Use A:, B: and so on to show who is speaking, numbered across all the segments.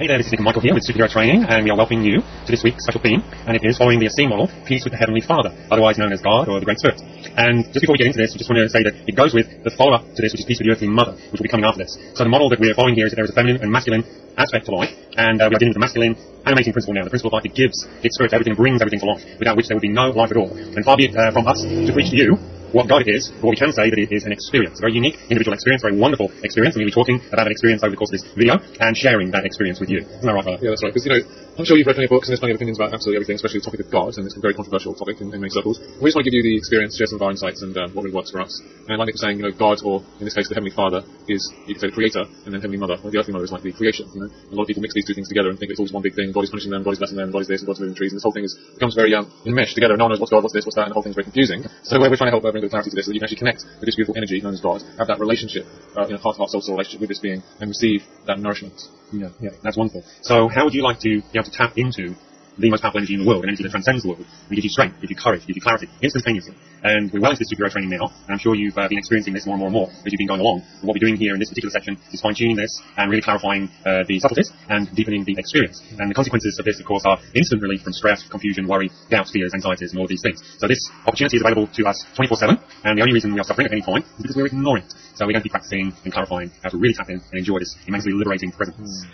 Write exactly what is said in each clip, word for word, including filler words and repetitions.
A: Hey there, this is Nick and Michael here with Superhero Training, and we are welcoming you to this week's special theme, and it is following the Essene model, Peace with the Heavenly Father, otherwise known as God or the Great Spirit. And just before we get into this, I just want to say that it goes with the follow-up to this, which is Peace with the Earthly Mother, which will be coming after this. So the model that we're following here is that there is a feminine and masculine aspect to life, and uh, we are dealing with the masculine animating principle now, the principle of life that gives its spirit to everything, brings everything to life, without which there would be no life at all. And far be it uh, from us to preach to you what God is, but what we can say that it is an experience, a very unique individual experience, a very wonderful experience, and we'll be talking about that experience over the course of this video, and sharing that experience with you. Isn't that right, Father?
B: Yeah, that's right, because, you know, I'm sure you've read plenty of books, and there's plenty of opinions about absolutely everything, especially the topic of God, and it's a very controversial topic in, in many circles. We just want to give you the experience, share some of our insights, and um, what really works for us. And like Nick was saying, you know, God, or in this case the Heavenly Father, is, you could say, the Creator, and then Heavenly Mother, or the Earthly Mother is like the creation, you know. A lot of people mix these two things together and think it's always one big thing, God is punishing them, God is blessing them, God is this, and God's moving trees, and this whole thing is, becomes very um, enmeshed together, and no one knows what's God, what's this, what's that, and the whole thing's very confusing. So we're, we're trying to help uh, bring a bit of clarity to this, so that you can actually connect with this beautiful energy known as God, have that relationship, uh, you know, heart-to-heart, soul-to-soul relationship with this being, and receive that nourishment.
A: Yeah, yeah, that's wonderful. So how would you like to be able to tap into the most powerful energy in the world, an energy that transcends the world, and gives you strength, gives you courage, gives you clarity, instantaneously? And we're well into this superhero training now, and I'm sure you've uh, been experiencing this more and more and more as you've been going along. And what we're doing here in this particular section is fine-tuning this and really clarifying uh, the subtleties and deepening the experience. And the consequences of this, of course, are instant relief from stress, confusion, worry, doubts, fears, anxieties, and all these things. So this opportunity is available to us twenty-four seven, and the only reason we are suffering at any point is because we're ignoring it. So we're going to be practicing and clarifying how to really tap in and enjoy this immensely liberating presence.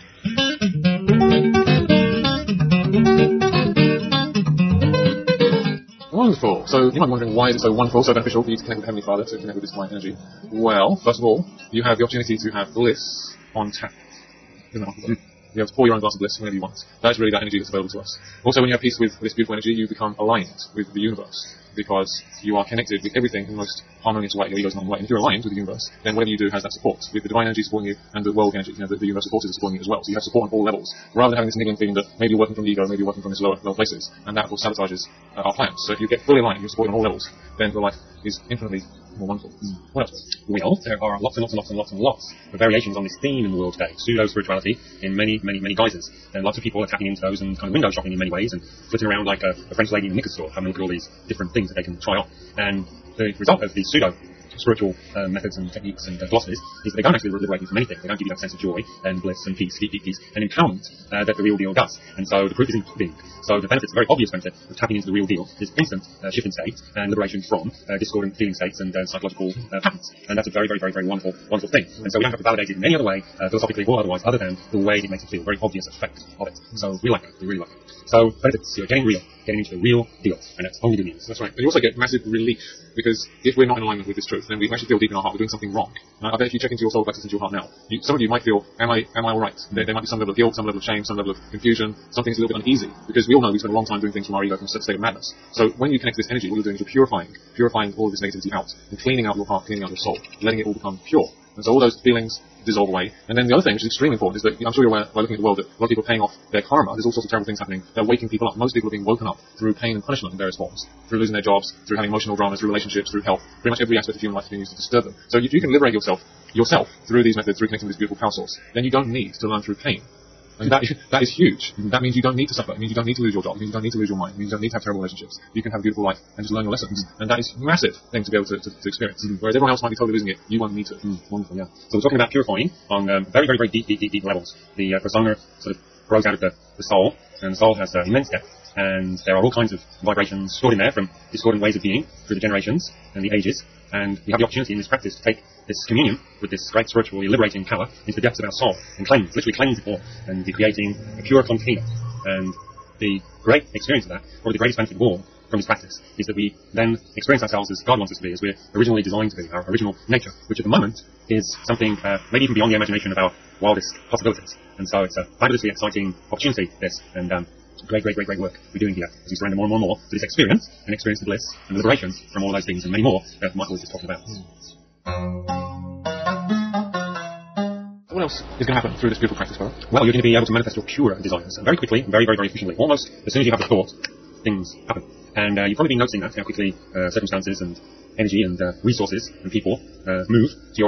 B: Wonderful. So you might be wondering, why is it so wonderful, so beneficial for you to connect with Heavenly Father, to connect with this divine energy? Well, first of all, you have the opportunity to have bliss on tap. Isn't that wonderful? Mm. You have to pour your own glass of bliss whenever you want. That is really that energy that's available to us. Also, when you have peace with this beautiful energy, you become aligned with the universe, because you are connected with everything in the most harmonious way, your ego's not in the way. And if you're aligned with the universe, then whatever you do has that support, with the divine energy supporting you and the world energy, you know, the, the universe forces are supporting you as well. So you have support on all levels, rather than having this niggling feeling that maybe you're working from the ego, maybe you're working from these lower, lower places, and that of course sabotages uh, our plans. So if you get fully aligned, you're supported on all levels, then your life is infinitely more wonderful. Mm. What else?
A: Well, there are lots and lots and lots and lots and lots of variations on this theme in the world today. Pseudo-spirituality in many, many, many guises. And lots of people are tapping into those and kind of window shopping in many ways and flitting around like a, a French lady in a knicker store, having a look at all these different things that they can try on. And the result of these pseudo spiritual uh, methods and techniques and uh, philosophies is that they don't actually liberate you from anything. They don't give you that sense of joy and bliss and peace, deep, deep peace, and empowerment uh, that the real deal does. And so the proof is in pudding. So the benefits, the very obvious benefit of tapping into the real deal is instant uh, shift in state and liberation from uh, discordant feeling states and uh, psychological uh, patterns. And that's a very, very, very, very wonderful, wonderful thing. And so we don't have to validate it in any other way, uh, philosophically or otherwise, other than the way it makes it feel, very obvious effect of it. So we like it. We really like it. So benefits, you're getting real, getting into the real deal, and that's only good news.
B: That's right. And you also get massive relief, because if we're not in alignment with this truth, then we actually feel deep in our heart we're doing something wrong. Uh, I bet if you check into your soul plexus, into your heart now, you, some of you might feel, am I am I all right? There, there might be some level of guilt, some level of shame, some level of confusion, something's a little bit uneasy, because we all know we spend a long time doing things from our ego, from a state of madness. So when you connect to this energy, what you're doing is you're purifying, purifying all of this negativity out, and cleaning out your heart, cleaning out your soul, letting it all become pure. And so all those feelings dissolve away. And then the other thing, which is extremely important, is that I'm sure you're aware by looking at the world that a lot of people are paying off their karma. There's all sorts of terrible things happening. They're waking people up. Most people are being woken up through pain and punishment in various forms, through losing their jobs, through having emotional dramas, through relationships, through health. Pretty much every aspect of human life is being used to disturb them. So if you can liberate yourself yourself through these methods, through connecting with this beautiful power source, then you don't need to learn through pain. And that, that is huge. That means you don't need to suffer. It means you don't need to lose your job. It means you don't need to lose your mind. It means you don't need to have terrible relationships. You can have a beautiful life and just learn your lessons. Mm. And that is a massive thing to be able to, to, to experience. Mm. Whereas everyone else might be totally losing it, you won't need to.
A: Mm. Wonderful, yeah. So we're talking about purifying on um, very, very, very deep, deep, deep, deep levels. The uh, persona sort of grows out of the, the soul, and the soul has uh, immense depth. And there are all kinds of vibrations stored in there from discordant ways of being through the generations and the ages. And we have the opportunity in this practice to take this communion with this great spiritual liberating power into the depths of our soul and cleanse, literally cleanse it all, and be creating a pure container. And the great experience of that, probably the greatest benefit of all from this practice, is that we then experience ourselves as God wants us to be, as we're originally designed to be, our original nature, which at the moment is something uh, maybe even beyond the imagination of our wildest possibilities. And so it's a fabulously exciting opportunity, this, and um, great, great, great, great work we're doing here as we surrender more and more and more to this experience, and experience the bliss and the liberation from all those things and many more that Michael was just talking about.
B: What else is going to happen through this beautiful practice, Father?
A: Well, you're going to be able to manifest your purer desires very quickly, very, very, very efficiently. Almost as soon as you have the thought, things happen. And uh, you've probably been noticing that, how quickly uh, circumstances and energy and uh, resources and people uh, move to your aid.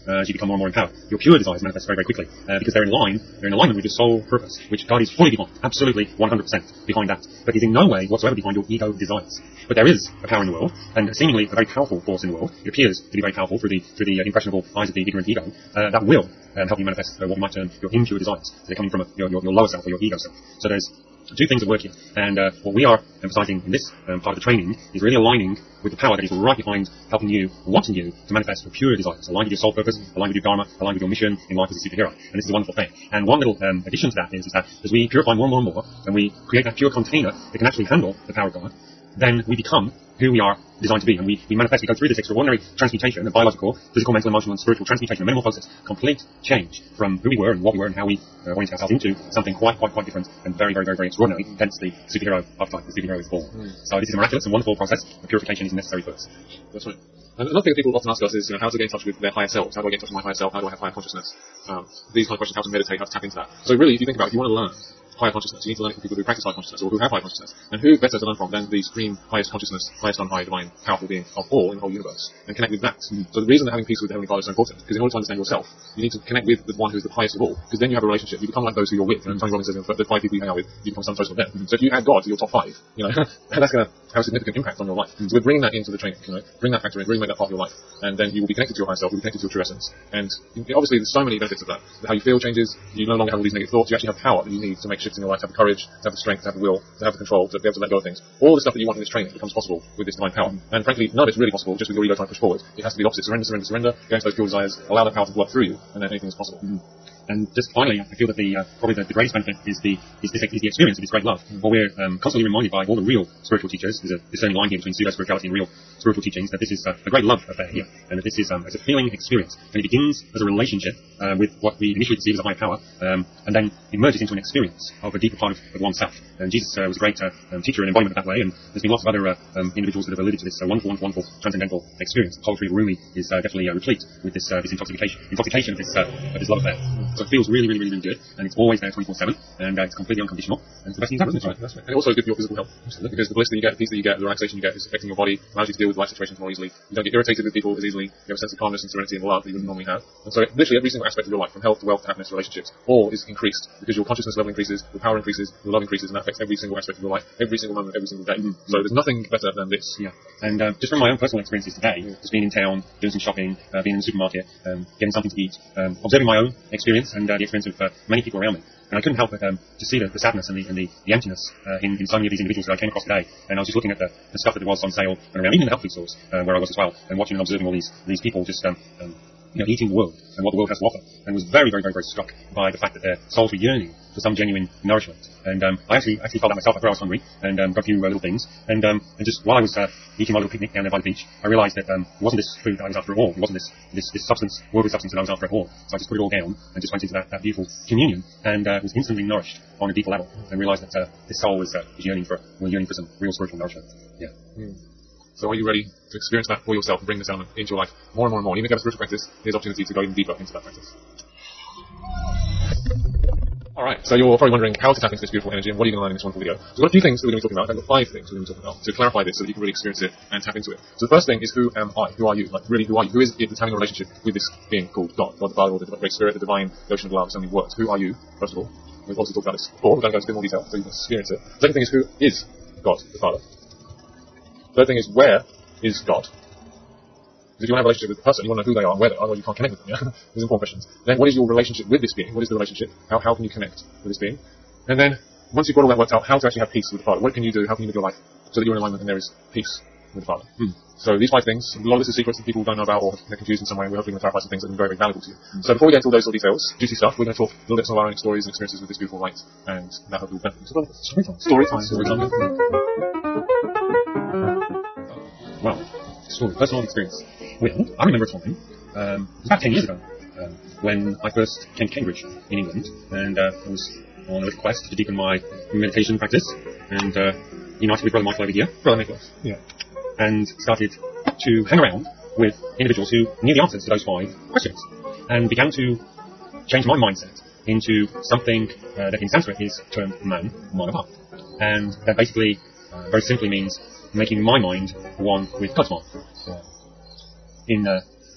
A: uh, as you become more and more empowered. Your pure desires manifest very, very quickly, uh, because they're in line, they're in alignment with your soul purpose, which God is fully behind, absolutely one hundred percent behind that. But He's in no way whatsoever behind your ego desires. But there is a power in the world, and seemingly a very powerful force in the world. It appears to be very powerful through the through the uh, impressionable eyes of the ignorant ego, uh, that will um, help you manifest uh, what we might term your impure desires. So they're coming from a, your, your, your lower self or your ego self. So there's two things at work here, and uh, what we are emphasizing in this um, part of the training is really aligning with the power that is right behind helping you, wanting you to manifest your pure desires, aligned with your soul purpose, aligned with your dharma, aligned with your mission in life as a superhero. And this is a wonderful thing. And one little um, addition to that is, is that as we purify more and more and more, and we create that pure container that can actually handle the power of God, then we become who we are designed to be, and we, we manifest, we go through this extraordinary transmutation, a biological, physical, mental, emotional, and spiritual transmutation, a metamorphosis, complete change from who we were and what we were and how we uh, oriented ourselves into something quite, quite, quite different and very, very, very, very extraordinary, hence the superhero archetype, the superhero is born. Mm. So this is a miraculous and wonderful process, but purification is necessary first.
B: That's right. And another thing that people often ask us is, you know, how to get in touch with their higher selves? How do I get in touch with my higher self? How do I have higher consciousness? Um, these kind of questions, how to meditate, how to tap into that. So really, if you think about it, if you want to learn higher consciousness, you need to learn it from people who practice higher consciousness or who have higher consciousness. And who better to learn from than the supreme highest consciousness, highest on high, divine, powerful being of all in the whole universe, and connect with that. Mm-hmm. So the reason that having peace with the Heavenly Father is so important, because in order to understand yourself, you need to connect with the one who is the highest of all, because then you have a relationship. You become like those who you're with. You know, Tony Robbins says, you know, the five people you hang out with, you become some toast of them. Mm-hmm. So if you add God to your top five, you know, that's going to have a significant impact on your life. Mm-hmm. So we're bringing that into the training, you know, bring that factor in, really make that part of your life, and then you will be connected to your higher self, you'll be connected to your true essence. And obviously there's so many benefits of that. How you feel changes, you no longer have all these negative thoughts, you actually have power that you need to make shifts in your life, to have the courage, to have the strength, to have the will, to have the control, to be able to let go of things. All the stuff that you want in this training becomes possible with this divine power. Mm-hmm. And frankly, none of it's really possible just with your ego trying to push forward. It has to be the opposite. Surrender, surrender, surrender, go into those pure desires, allow the power to work through you, and then anything is possible. Mm-hmm. And just finally, I feel that the uh, probably the, the greatest benefit is the is, this, is the experience of this great love. Mm-hmm. What we're um, constantly reminded by all the real spiritual teachers, there's a discerning line here between pseudo-spirituality and real spiritual teachings, that this is uh, a great love affair here, and that this is um, as a feeling experience. And it begins as a relationship uh, with what we initially perceive as a higher power, um, and then emerges into an experience of a deeper part of, of oneself. And Jesus uh, was a great uh, um, teacher and embodiment of that way, and there's been lots of other uh, um, individuals that have alluded to this uh, wonderful, wonderful, wonderful transcendental experience. The poetry of Rumi is uh, definitely uh, replete with this uh, this intoxication, intoxication of this uh, of this love affair. So it feels really, really, really, really good, and it's always there twenty-four seven, and uh, it's completely unconditional, and it's the best thing you can do. That's right, that's right. And it also good for your physical health, absolutely, because the bliss that you get, the peace that you get, the relaxation you get is affecting your body, allows you to deal with life situations more easily. You don't get irritated with people as easily. You have a sense of calmness and serenity and love that you wouldn't normally have. And so literally every single aspect of your life, from health to wealth to happiness to relationships, all is increased because your consciousness level increases, your power increases, your love increases, and that affects every single aspect of your life, every single moment, every single day. Mm-hmm. So there's nothing better than this. Yeah. And uh, just from my own personal experiences today, yeah. just being in town, doing some shopping, uh, being in the supermarket, um, getting something to eat, um, observing my own experience and uh, the experience of uh, many people around me. And I couldn't help but um, to see the, the sadness and the, and the, the emptiness uh, in, in so many of these individuals that I came across today. And I was just looking at the, the stuff that there was on sale and around, even in the health food stores uh, where I was as well, and watching and observing all these these people just um, um, you know, eating the world and what the world has to offer, and was very, very, very, very struck by the fact that their souls were yearning for some genuine nourishment. And um, I actually actually felt that myself after I was hungry, and um, got a few uh, little things. And um, and just while I was uh, eating my little picnic down there by the beach, I realised that um, it wasn't this food that I was after at all. It wasn't this this, this substance, worldly substance that I was after at all. So I just put it all down and just went into that, that beautiful communion, and uh, was instantly nourished on a deeper level, and realised that uh, this soul was, uh, was yearning for, was yearning for some real spiritual nourishment. Yeah. Mm. So are you ready to experience that for yourself and bring this element into your life more and more and more? Even if you have a spiritual practice, here's opportunity to go even deeper into that practice. Alright, so you're probably wondering how to tap into this beautiful energy and what are you going to learn in this wonderful video. So we've got a few things that we're going to be talking about. I've got five things we're going to be talking about to clarify this so that you can really experience it and tap into it. So the first thing is, who am I? Who are you? Like, really, who are you? Who is it that's having a relationship with this being called God? God the Father, or the Great Spirit, the Divine, the Ocean of Love, so many words. Who are you, first of all? We've also talked about this before. We're going to go into a bit more detail so you can experience it. The second thing is, who is God the Father? Third thing is, where is God? Because if you want to have a relationship with the person, you want to know who they are and where they are, otherwise you can't connect with them. Yeah? These are important questions. Then, what is your relationship with this being? What is the relationship? How, how can you connect with this being? And then, once you've got all that worked out, how to actually have peace with the Father. What can you do? How can you live your life so that you're in alignment and there is peace with the Father? Hmm. So these five things, a lot of this is secrets that people don't know about or they're confused in some way, and we're hoping to clarify some things that are very, very valuable to you. Hmm. So before we get into all those little details, juicy stuff, we're going to talk a little bit of our own stories and experiences with this beautiful light, and that hopefully will benefit you. Story time. Story time. Story time. Well, story. Personal experience. Well, I remember a time, um, it was about ten years ago, um, when I first came to Cambridge in England, and uh, I was on a little quest to deepen my meditation practice, and uh, united with Brother Michael over here, Brother Nicholas, yeah, and started to hang around with individuals who knew the answers to those five questions, and began to change my mindset into something uh, that in Sanskrit is termed man, manava, and that basically, uh, very simply means making my mind one with God's mind. Uh, in uh,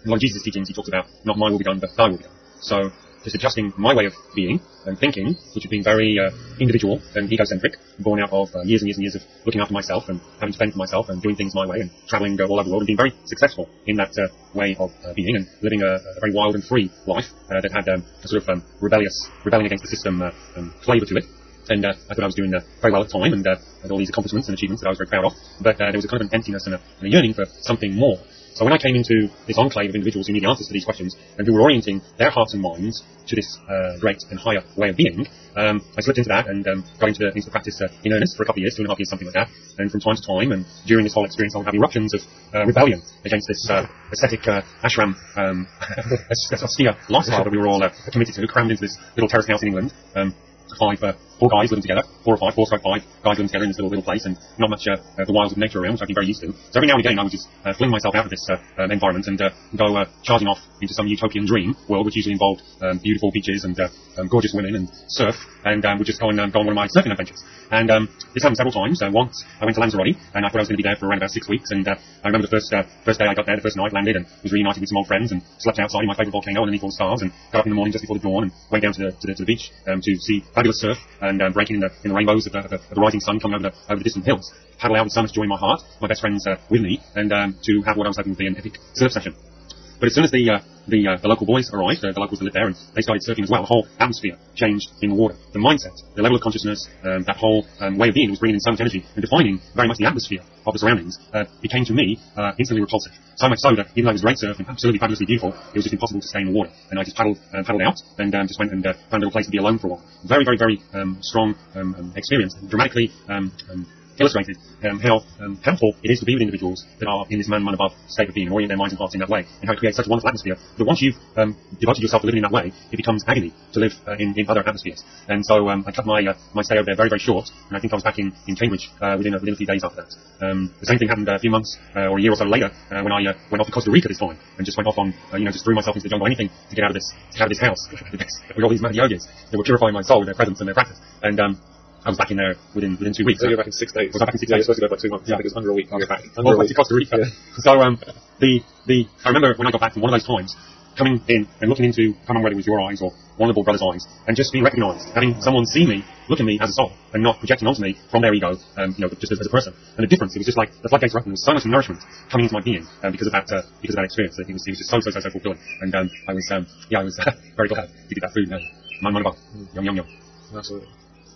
A: in a lot of Jesus' teachings, he talks about not my will be done, but thy will be done. So just adjusting my way of being and thinking, which has been very uh, individual and egocentric, born out of uh, years and years and years of looking after myself and having to fend for myself and doing things my way and traveling uh, all over the world and being very successful in that uh, way of uh, being and living a, a very wild and free life uh, that had um, a sort of um, rebellious, rebelling against the system uh, um, flavour to it. And uh, I thought I was doing uh, very well at the time and uh, had all these accomplishments and achievements that I was very proud of. But uh, there was a kind of an emptiness and a, and a yearning for something more. So when I came into this enclave of individuals who knew the answers to these questions and who were orienting their hearts and minds to this uh, great and higher way of being, um, I slipped into that and um, got into the, into the practice uh, in earnest for a couple of years, two and a half years, something like that. And from time to time, and during this whole experience, I would have eruptions of uh, rebellion against this uh, ascetic uh, ashram, um, austere lifestyle that we were all uh, committed to, crammed into this little terrace house in England. Um, Five, uh, four guys living together, four or five, four stroke five guys living together in this little little place, and not much uh, uh, the wilds of nature around, which I've been very used to. So every now and again, I would just uh, fling myself out of this uh, um, environment and uh, go uh, charging off into some utopian dream world, which usually involved um, beautiful beaches and uh, um, gorgeous women and surf, and um, would just go and um, go on one of my surfing adventures. And um, this happened several times. Uh, once I went to Lanzarote, and I thought I was going to be there for around about six weeks. And uh, I remember the first uh, first day I got there, the first night, landed, and was reunited with some old friends, and slept outside in my favourite volcano underneath all the stars, and got up in the morning just before the dawn, and went down to the to the, to the beach um, to see fabulous surf and um, breaking in the in the rainbows of the, of the, of the rising sun coming over the over the distant hills. Paddle out with so much joy in my heart, my best friends uh, with me, and um, to have what I was hoping would be an epic surf session. But as soon as the uh, the, uh, the local boys arrived, uh, the locals that lived there, and they started surfing as well, the whole atmosphere changed in the water. The mindset, the level of consciousness, um, that whole um, way of being was bringing in so much energy and defining very much the atmosphere of the surroundings, uh, became to me uh, instantly repulsive. So much so that even though it was great surf and absolutely fabulously beautiful, it was just impossible to stay in the water. And I just paddled uh, paddled out and um, just went and uh, found a little place to be alone for a while. Very, very, very um, strong um, um, experience, dramatically um, um, illustrated um, how um, helpful it is to be with individuals that are in this man, man above state of being and orient their minds and hearts in that way, and how it creates such a wonderful atmosphere that once you've um, devoted yourself to living in that way, it becomes agony to live uh, in, in other atmospheres. And so um, I cut my uh, my stay over there very, very short, and I think I was back in, in Cambridge uh, within, a, within a few days after that. Um, the same thing happened uh, a few months uh, or a year or so later uh, when I uh, went off to Costa Rica this time, and just went off on, uh, you know, just threw myself into the jungle, anything to get out of this, to get out of this house with all these mad yogis that were purifying my soul with their presence and their practice. And um, I was back in there within within two weeks.
B: So you're back in six days.
A: I was back in six
B: yeah,
A: days.
B: You're supposed to go for like two months. Yeah. I think it was under a week. I'll get back.
A: Under a week to Costa Rica. Yeah. So um, the the I remember when I got back from one of those times, coming in and looking into, I can't remember whether it was your eyes or one of the brothers' eyes, and just being recognised, having someone see me, look at me as a soul, and not projecting onto me from their ego, um, you know, just as, as a person. And the difference, it was just like the floodgates were open. There was so much nourishment coming into my being um, because of that uh, because of that experience. It was, it was just so so so so fulfilling. And um, I was um, yeah, I was uh, very glad to get that food. Uh, man, man above, yum yum yum.
B: Absolutely.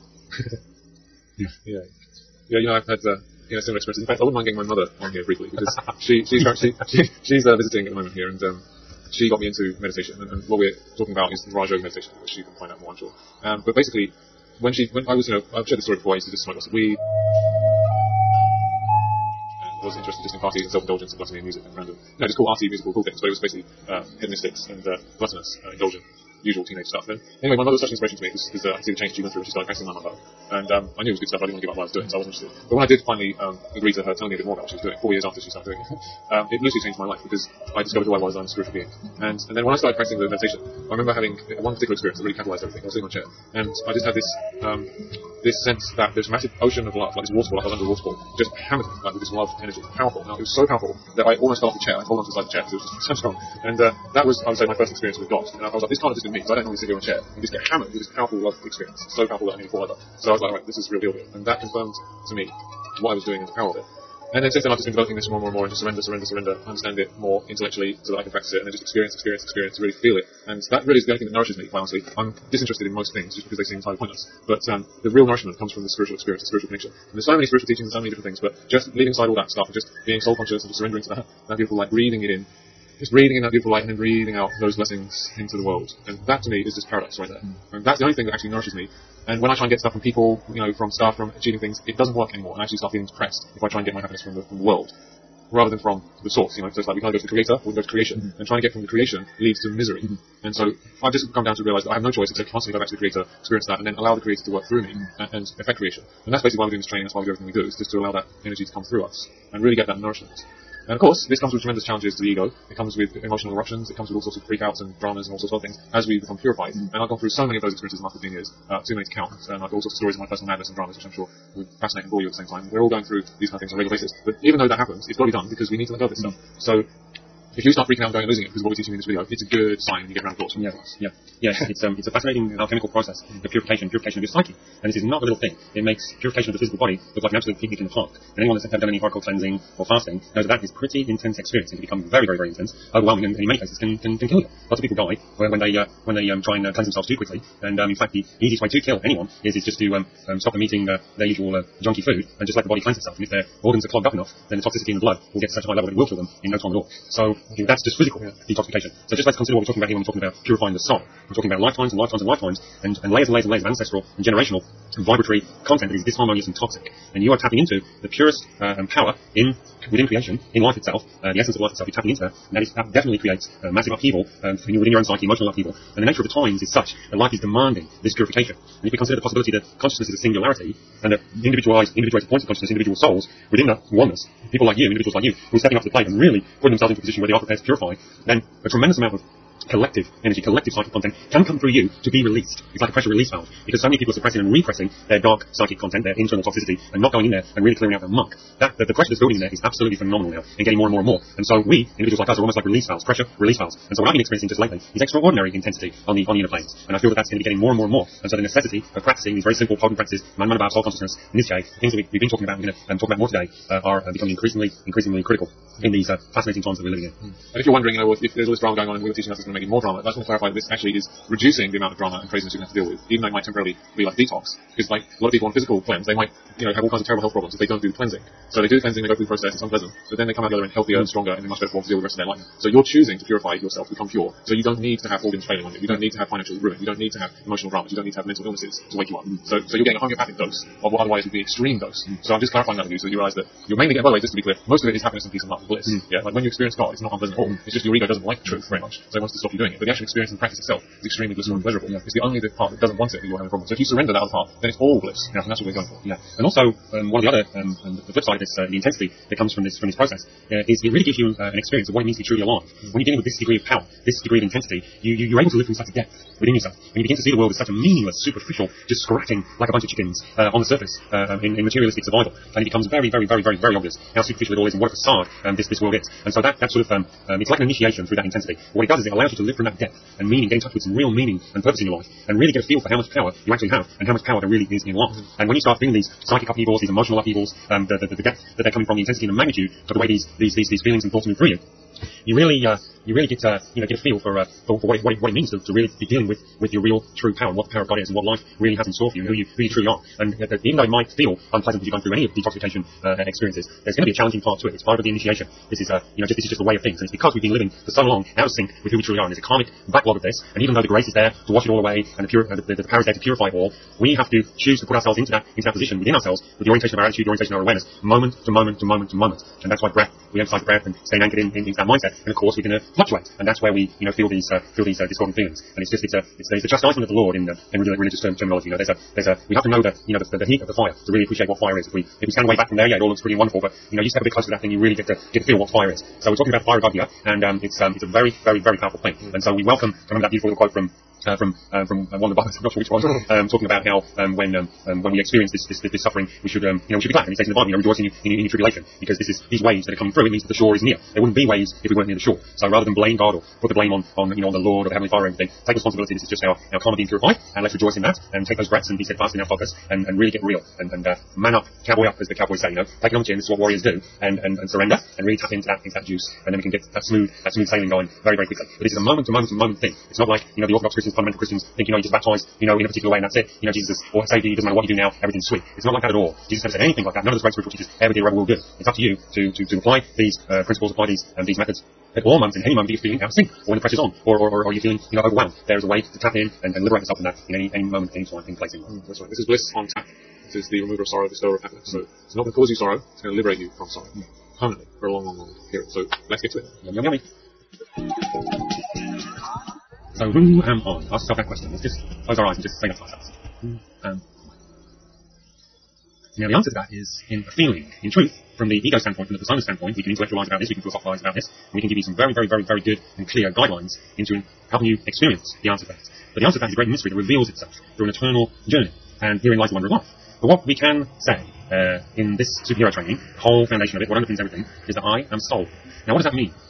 B: Yeah. yeah, yeah. You know, I've had uh, you know similar experiences. In fact, I wouldn't mind getting my mother on here briefly because she she's she, she, she's uh, visiting at the moment here, and um, she got me into meditation. And, and what we're talking about is the Raj Yoga meditation, which you can find out more, I'm sure. Um, but basically, when she when I was you know I've shared this story before. I used to just smoke lots of weed. Was interested just in parties and self-indulgence and gluttony and music and random, you know, just cool arty, musical, cool things, but it was basically uh, hedonistics and uh, gluttonous, uh, indulgent, usual teenage stuff. And anyway, my mother was such an inspiration to me because uh, I see the change she went through and she started practicing my mother. And um, I knew it was good stuff, I didn't want to give up what I was doing, so I wasn't interested. But when I did finally um, agree to her telling me a bit more about what she was doing, four years after she started doing it, um, it literally changed my life because I discovered who I was as a spiritual being. And, and then when I started practicing the meditation, I remember having one particular experience that really catalysed everything. I was sitting on a chair, and I just had this um, this sense that there's a massive ocean of love, like this waterfall, like I was under a waterfall, just hammered me, like with this love energy, powerful. Now, it was so powerful that I almost fell off the chair. I held on to the side of the chair because it was just so strong. And uh, that was, I would say, my first experience with God. And I was like, this can't have just been me, because I don't normally sit here on a chair and just get hammered with this powerful love experience. So powerful that I nearly fall over. So I was like, right, this is real deal. And that confirmed to me what I was doing and the power of it. And then since then I've just been developing this more and more and more into surrender, surrender, surrender, understand it more intellectually so that I can practice it and then just experience, experience, experience, really feel it. And that really is the only thing that nourishes me, quite honestly. I'm disinterested in most things just because they seem entirely pointless. But um, the real nourishment comes from the spiritual experience, the spiritual connection. And there's so many spiritual teachings and so many different things, but just leaving aside all that stuff and just being soul conscious and just surrendering to that, that beautiful light, breathing it in, just breathing in that beautiful light and then breathing out those blessings into the world. And that to me is just paradise right there. And that's the only thing that actually nourishes me. And when I try and get stuff from people, you know, from stuff, from achieving things, it doesn't work anymore. And I actually start feeling depressed if I try and get my happiness from the, from the world, rather than from the source. You know, so it's like we can't go to the creator, we can go to creation. Mm-hmm. And trying to get from the creation leads to misery. Mm-hmm. And so I've just come down to realise that I have no choice except constantly go back to the creator, experience that, and then allow the creator to work through me mm-hmm. and, and affect creation. And that's basically why we're doing this training, that's why we do everything we do, is just to allow that energy to come through us and really get that nourishment. And of course, this comes with tremendous challenges to the ego. It comes with emotional eruptions. It comes with all sorts of freakouts and dramas and all sorts of other things as we become purified. Mm. And I've gone through so many of those experiences in the last fifteen years, uh, too many to count. And I've got all sorts of stories of my personal madness and dramas, which I'm sure will fascinate and bore you at the same time. We're all going through these kind of things on a regular basis. But even though that happens, it's got to be done because we need to let go of this stuff. So If you start freaking out and going and losing it, because what we're teaching in this video, it's a good sign you get around thoughts from
A: Yeah,
B: class.
A: yeah, yeah. It's um, it's a fascinating alchemical process, the purification, purification of your psyche, and this is not a little thing. It makes purification of the physical body look like an absolute picnic in the park. And anyone that's ever done any hardcore cleansing or fasting knows that that is pretty intense experience. It can become very, very, very intense, overwhelming, and in many cases can can, can kill you. Lots of people die when they uh, when they um, try and uh, cleanse themselves too quickly. And um, in fact, the easiest way to kill anyone is, is just to um, um, stop them eating uh, their usual uh, junky food and just let the body cleanse itself. And if their organs are clogged up enough, then the toxicity in the blood will get to such a high level that it will kill them in no time at all. So that's just physical yeah. detoxification. So just let's consider what we're talking about here when we're talking about purifying the soul. We're talking about lifetimes and lifetimes and lifetimes and, and layers and layers and layers of ancestral and generational vibratory content that is disharmonious and toxic. And you are tapping into the purest uh, power in within creation, in life itself, uh, the essence of life itself. You're tapping into that, and that, is, that definitely creates uh, massive upheaval um, within your own psyche, emotional upheaval. And the nature of the times is such that life is demanding this purification. And if we consider the possibility that consciousness is a singularity, and that individualized, individuated points of consciousness, individual souls within that oneness, people like you, individuals like you, who are stepping up to the plate and really putting themselves into a position where they are prepared to purify, then a tremendous amount of collective energy, collective psychic content can come through you to be released. It's like a pressure release valve, because so many people are suppressing and repressing their dark psychic content, their internal toxicity, and not going in there and really clearing out the muck. That, the, the pressure that's building in there is absolutely phenomenal now, and getting more and more and more. And so we, individuals like us, are almost like release valves, pressure release valves. And so what I've been experiencing just lately is extraordinary intensity on the, on the inner planes. And I feel that that's going to be getting more and more and more. And so the necessity of practicing these very simple, potent practices, man about soul consciousness, in this case, things that we, we've been talking about, and we're going to um, talk about more today, uh, are uh, becoming increasingly, increasingly critical in these uh, fascinating times that we're living in.
B: Mm. And if you're wondering, you know, if there's all this drama going on and we're teaching us it's going to make it more drama, I just want to clarify that this actually is reducing the amount of drama and craziness you're going to have to deal with, even though it might temporarily be like detox. Because like a lot of people on physical cleanse, they might, you know, have all kinds of terrible health problems if they don't do the cleansing. So they do the cleansing, they go through the process, it's unpleasant, but then they come out the other end healthier and stronger and in much better form to deal with the rest of their life. So you're choosing to purify yourself, become pure. So you don't need to have organs failing on you. You don't need to have financial ruin. You don't need to have emotional dramas. You don't need to have mental illnesses to wake you up. So, so you're getting a homeopathic dose of what otherwise would be extreme dose. Mm. So I'm just clarifying that with you so that you realize that you're mainly getting, by the way, just to be clear, most of it is happiness and peace and love and bliss. Mm. Yeah, like when you experience God, it's not unpleasant at all. It's just your ego doesn't like the truth very much, so it wants to stop you doing it. But the actual experience and practice itself is extremely blissful and pleasurable. Yeah. It's the only the part that doesn't want it that you're having a problem. So if you surrender that other part, then it's all bliss. Yeah, and that's what we're going for. Yeah.
A: And also, um, one of the other, um, and the flip side of this, uh, the intensity that comes from this from this process, uh, is it really gives you uh, an experience of what it means to be truly alive. Mm. When you're dealing with this degree of power, this degree of intensity, you, you, you're able to live from such a depth within yourself. When you begin to see the world as such a meaningless, superficial, just scratching like a bunch of chickens uh, on the surface uh, in, in materialistic survival, and it becomes very, very, very, very, very obvious how superficial it all is and what a facade um, this, this world is. And so that, that sort of, um, um, it's like an initiation through that intensity. What it does is it allows you to live from that depth and meaning, get in touch with some real meaning and purpose in your life, and really get a feel for how much power you actually have and how much power there really is in life. Mm-hmm. And when you start feeling these psychic upheavals, these emotional upheavals, um, the, the, the depth that they're coming from, the intensity and the magnitude of the way these, these, these, these feelings and thoughts move through you, you really, uh, you really get, uh, you know, get a feel for, uh, for, for what, it, what, it, what it means to, to really be dealing with, with your real, true power, and what the power of God is, and what life really has in store for you, and who you, who you truly are. And uh, even though it might feel unpleasant if you've gone through any of the detoxification uh, experiences, there's going to be a challenging part to it. It's part of the initiation. This is, uh, you know, just, this is just a way of things, and it's because we've been living for so long out of sync with who we truly are. And there's a karmic backlog of this, and even though the grace is there to wash it all away, and the, pure, uh, the, the, the power is there to purify it all, we have to choose to put ourselves into that, into that position within ourselves with the orientation of our attitude, the orientation of our awareness, moment to moment to moment to moment. And that's why breath, we emphasize breath and staying anchored in, in, into that mindset. And of course, we're going to fluctuate, and that's where we, you know, feel these, uh, feel these uh, discordant feelings. And it's just, it's a, it's, it's the chastisement of the Lord in, uh, in religious term, terminology. You know, there's a, there's a, we have to know that, you know, the, the heat of the fire to really appreciate what fire is. If we, if we stand way back from there, yeah, it all looks pretty wonderful, but you know, you step a bit closer to that thing, you really get to get to feel what fire is. So we're talking about fire of God here, and um, it's, um, it's a very, very, very powerful thing. And so we welcome, remember that beautiful little quote from. Uh, from uh, from uh, one of the Bibles, I'm not sure which one, um, talking about how um, when um, um, when we experience this, this this suffering, we should um, you know we should be glad. And it says in the Bible, you know, rejoice in, in, in your tribulation, because this is these waves that are coming through. It means that the shore is near. There wouldn't be waves if we weren't near the shore. So rather than blame God or put the blame on on you know on the Lord or the Heavenly Father or anything, take responsibility. This is just our our karma being purified, and let's rejoice in that and take those breaths and be steadfast in our focus and, and really get real and, and uh, man up, cowboy up, as the cowboys say. You know, take it on the chin. This is what warriors do, and, and and surrender and really tap into that into that juice, and then we can get that smooth that smooth sailing going very very quickly. But this is a moment to moment to moment thing. It's not like you know the Orthodox Christians, fundamental Christians think you know, you just baptize, you know, in a particular way, and that's it. You know, Jesus or saved you, doesn't matter what you do now, everything's sweet. It's not like that at all. Jesus never said anything like that. None of the great spiritual teachers ever did or ever will do. It's up to you to, to, to apply these uh, principles, apply these um, these methods at all moments, in any moment that you're feeling out of sync, or when the pressure's on, or, or, or, or you're feeling, you know, overwhelmed. There's a way to tap in and, and liberate yourself from that in any, any moment, any time, any place in life.
B: Mm, that's right. This is bliss on tap. This is the remover of sorrow, the bestower of happiness. So it's not going to cause you sorrow, it's going to liberate you from sorrow. Mm. Permanently, for a long, long, long period. So let's get to it.
A: Yum, yum, yummy. So who am I? Ask yourself that question. Let's just close our eyes and just say that to ourselves. Who am I? Now the answer to that is in a feeling. In truth, from the ego standpoint, from the persona standpoint, we can intellectualize about this, we can philosophize about this, and we can give you some very, very, very, very good and clear guidelines into helping you experience the answer to that. But the answer to that is a great mystery that reveals itself through an eternal journey, and herein lies the wonder of life. But what we can say uh, in this superhero training, the whole foundation of it, what underpins everything, is that I am soul. Now what does that mean?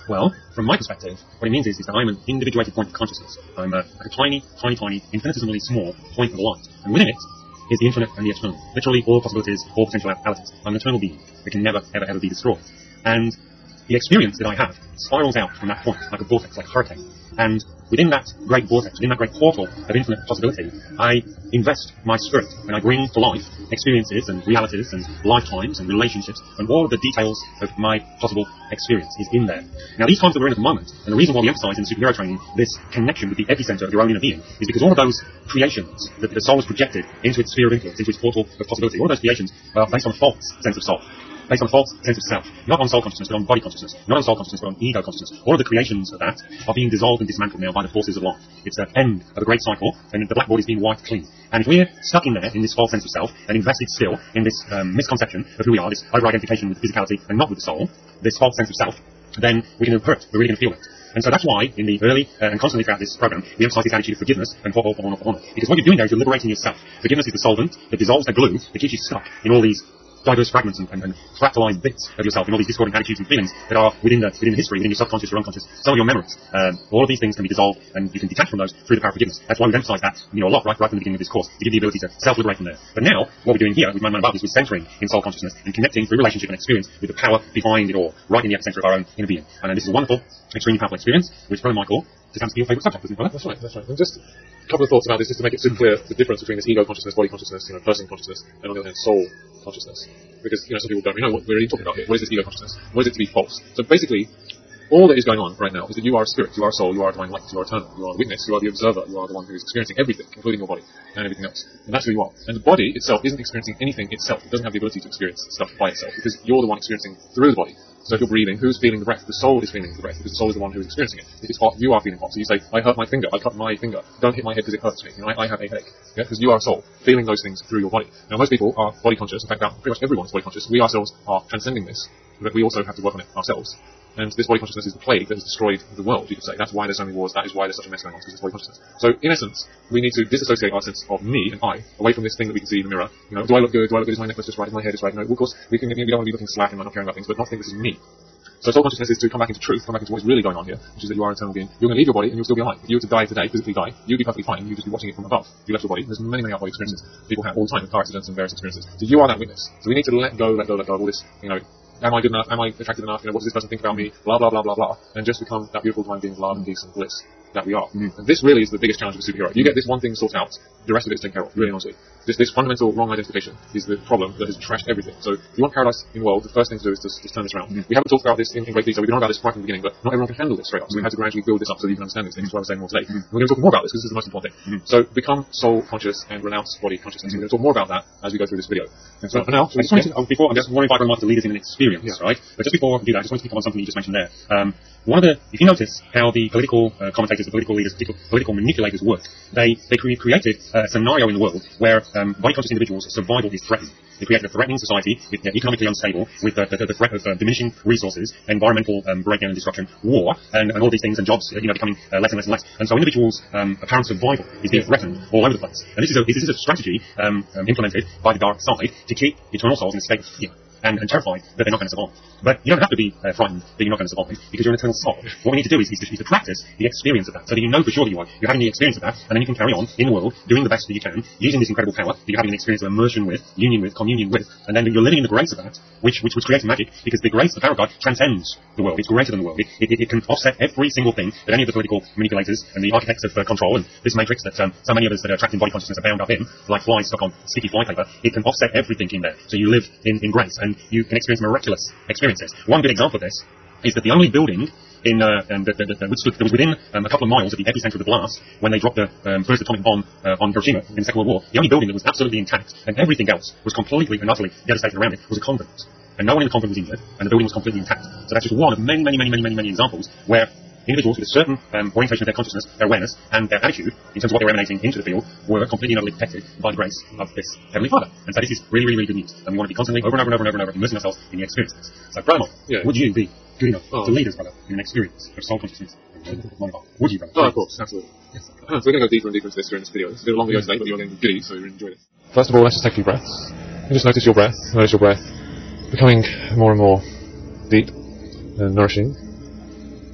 A: Well, from my perspective, what it means is, is that I'm an individuated point of consciousness. I'm a, like a tiny, tiny, tiny, infinitesimally small point of light. And within it is the infinite and the eternal. Literally all possibilities, all potentialities. I'm an eternal being that can never, ever, ever be destroyed. And the experience that I have spirals out from that point like a vortex, like a hurricane. And within that great vortex, within that great portal of infinite possibility, I invest my spirit and I bring to life experiences and realities and lifetimes and relationships, and all of the details of my possible experience is in there. Now, these times that we're in at the moment, and the reason why we emphasize in the superhero training this connection with the epicenter of your own inner being, is because all of those creations that the soul has projected into its sphere of influence, into its portal of possibility, all of those creations are based on a false sense of self. Based on a false sense of self. Not on soul consciousness, but on body consciousness. Not on soul consciousness, but on ego consciousness. All of the creations of that are being dissolved and dismantled now by the forces of life. It's the end of a great cycle, and the blackboard is being wiped clean. And if we're stuck in there, in this false sense of self, and invested still in this um, misconception of who we are, this over-identification with physicality and not with the soul, this false sense of self, then we can hurt. We're really going to feel it. And so that's why, in the early uh, and constantly throughout this program, we emphasize this attitude of forgiveness and for all, for honor, for honor. Because what you're doing there is you're liberating yourself. Forgiveness is the solvent that dissolves the glue that keeps you stuck in all these diverse fragments and, and, and fractalized bits of yourself, and all these discordant attitudes and feelings that are within the within the history, within your subconscious or unconscious, some of your memories. Um, all of these things can be dissolved, and you can detach from those through the power of forgiveness. That's why we've emphasized that, you know, a lot right, right from the beginning of this course, to give you the ability to self-liberate from there. But now, what we're doing here with Man Man Above is we're centering in soul consciousness and connecting through relationship and experience with the power behind it all, right in the epicenter of our own inner being. And uh, this is a wonderful, extremely powerful experience, which Brother Michael just happens to be your favourite subject, isn't it, brother?
B: That's right, that's right. And just a couple of thoughts about this, just to make it super clear, the difference between this ego consciousness, body consciousness, you know, person consciousness, and on the other hand, soul consciousness. Because, you know, some people don't really know what we're even talking about here. What is this ego consciousness? What is it to be false? So basically, all that is going on right now is that you are a spirit, you are a soul, you are a divine light, you are eternal, you are the witness, you are the observer, you are the one who is experiencing everything, including your body and everything else. And that's who you are. And the body itself isn't experiencing anything itself. It doesn't have the ability to experience stuff by itself, because you're the one experiencing through the body. So if you're breathing, who's feeling the breath? The soul is feeling the breath, because the soul is the one who is experiencing it. If it's hot, you are feeling hot. So you say, I hurt my finger, I cut my finger. Don't hit my head because it hurts me. You know, I, I have a headache. Yeah, because you are a soul, feeling those things through your body. Now, most people are body conscious. In fact, pretty much everyone is body conscious. We ourselves are transcending this, but we also have to work on it ourselves. And this body consciousness is the plague that has destroyed the world, you could say. That's why there's so many wars, that is why there's such a mess going on, because it's body consciousness. So, in essence, we need to disassociate our sense of me and I away from this thing that we can see in the mirror. You know, do I look good? Do I look good? Is my necklace just right? Is my hair just right? You know, of course, we, can, we don't want to be looking slack and not caring about things, but not think this is me. So soul consciousness is to come back into truth, come back into what's really going on here, which is that you are an eternal being. You're going to leave your body and you'll still be alive. If you were to die today, physically die, you'd be perfectly fine. You'd just be watching it from above. If you left your body, there's many, many out-body experiences people have all the time with car accidents and various experiences. So you are that witness. So we need to let go, let go, let go of all this, you know, am I good enough? Am I attractive enough? You know, what does this person think about me? Blah, blah, blah, blah, blah. And just become that beautiful divine being of love and peace and bliss that we are. Mm. And this really is the biggest challenge of a superhero. You get this one thing sorted out, the rest of it is taken care of, really honestly. This, this fundamental wrong identification is the problem that has trashed everything. So if you want paradise in the world, the first thing to do is to, to turn this around. Mm. We haven't talked about this in, in great detail. We've known about this right from the beginning, but not everyone can handle this straight up. So we had to gradually build this up so that you can understand these things. That's why we're saying more today. Mm. We're going to talk more about this because this is the most important thing. Mm. So become soul conscious and renounce body consciousness. Mm. We're going to talk more about that as we go through this video. And so for now, I just wanted to, oh, before, I just want to invite everyone to lead us in an experience, yeah. right? But just before we do that, I just wanted to pick up on something you just mentioned there. Um, one of the, if you notice how the political uh, commentators, the political leaders, political, political manipulators work, they, they cre- created a scenario in the world where um, body-conscious individuals' survival is threatened. They created a threatening society with uh, economically unstable, with uh, the, the threat of uh, diminishing resources, environmental um, breakdown and destruction, war, and, and all these things, and jobs uh, you know, becoming uh, less and less and less. And so individuals' um, apparent survival is being threatened all over the place. And this is a, this is a strategy um, um, implemented by the dark side to keep eternal souls in a state of fear. And, and terrified that they're not going to survive. But you don't have to be uh, frightened that you're not going to survive, because you're an eternal soul. What we need to do is, is, to, is to practice the experience of that, so that you know for sure that you are. You're having the experience of that, and then you can carry on in the world, doing the best that you can, using this incredible power that you're having an experience of immersion with, union with, communion with, and then you're living in the grace of that, which, which, which creates magic, because the grace, the power of God, transcends the world. It's greater than the world. It, it, it can offset every single thing that any of the political manipulators and the architects of uh, control and this matrix that um, so many of us that are trapped in body consciousness are bound up in, like flies stuck on sticky fly paper. It can offset everything in there. So you live in, in grace, and you can experience miraculous experiences. One good example of this is that the only building in uh, um, that, that, that, that, that was within um, a couple of miles of the epicenter of the blast when they dropped the um, first atomic bomb uh, on Hiroshima in the Second World War, the only building that was absolutely intact and everything else was completely and utterly devastated around it was a convent. And no one in the convent was injured, and the building was completely intact. So that's just one of many, many, many, many, many, many examples where individuals with a certain um, orientation of their consciousness, their awareness, and their attitude, in terms of what they were emanating into the field, were completely and utterly protected by the grace of this Heavenly Father. And so this is really, really, really good news. And we want to be constantly, over and over and over and over, and over immersing ourselves in the experiences. So, Brother Mark, yeah. would you be good enough oh. to lead us, brother, in an experience of soul consciousness? Would you, brother? Oh, of course, absolutely. Yes. Uh, so we're going to go deeper and deeper into this during this video. It's a bit of a long video today, but you're going to be giddy, so you enjoy it. First of all, let's just take a few breaths. And just notice your breath, notice your breath becoming more and more deep and nourishing.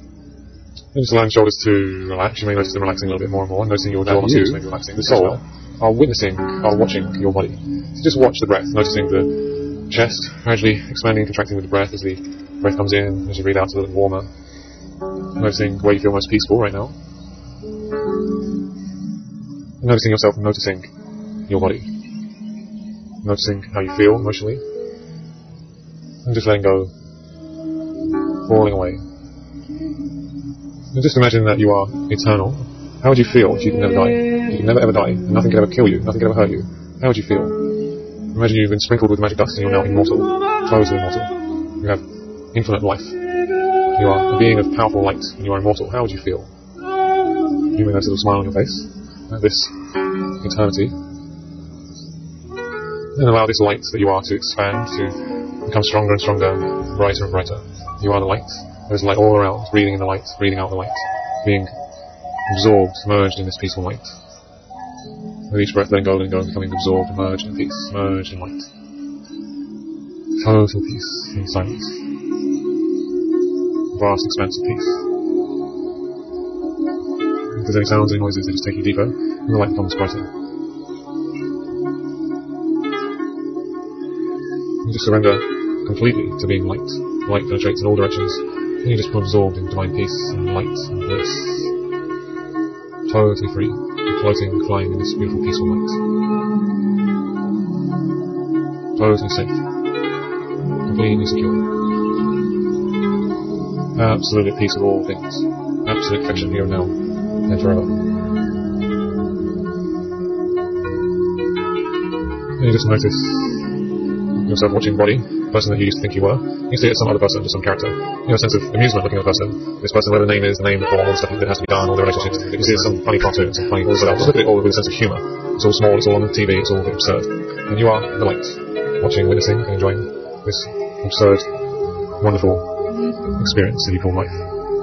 B: And just allowing the shoulders to relax. You may notice them relaxing a little bit more and more, noticing your jaw muscles maybe relaxing. The soul are witnessing, are watching your body. So just watch the breath, noticing the chest gradually expanding and contracting with the breath as the breath comes in, as you breathe out, it's a little warmer. Noticing where you feel most peaceful right now. And noticing yourself, noticing your body. Noticing how you feel emotionally. And just letting go, falling away. And just imagine that you are eternal. How would you feel if you could never die? You could never ever die, and nothing could ever kill you, nothing could ever hurt you. How would you feel? Imagine you've been sprinkled with magic dust and you're now immortal, totally immortal. You have infinite life. You are a being of powerful light, and you are immortal. How would you feel? You may notice a little smile on your face at this eternity. And allow this light that you are to expand, to become stronger and stronger, brighter and brighter. You are the light. There's light all around, breathing in the light, breathing out the light, being absorbed, merged in this peaceful light. With each breath, letting go, letting go, becoming absorbed, merged in peace, merged in light. Total peace and silence. Vast expanse of peace. If there's any sounds, any noises, they just take you deeper, and the light becomes brighter. You just surrender completely to being light. The light penetrates in all directions. And you just become absorbed in divine peace and light and bliss. Totally free, floating, flying in this beautiful, peaceful light. Totally safe. Completely secure. Absolutely at peace with all things. Absolute perfection here and now, and forever. And you just notice yourself watching body, the person that you used to think you were. You see it as some other person, just some character. You have a sense of amusement looking at the person. This person, where the name is, the name, the form, all the stuff that has to be done, all the relationships. You see it as some funny cartoon, some funny all stuff. Just look at it all with a sense of humour. It's all small, it's all on the T V, it's all absurd. And you are the light, watching, witnessing, and enjoying this absurd, wonderful experience that you call life.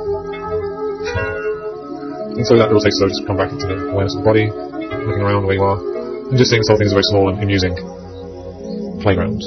B: And so that little taste, so just come back into the awareness of the body, looking around where you are, and just seeing this whole thing as a very small and amusing playground.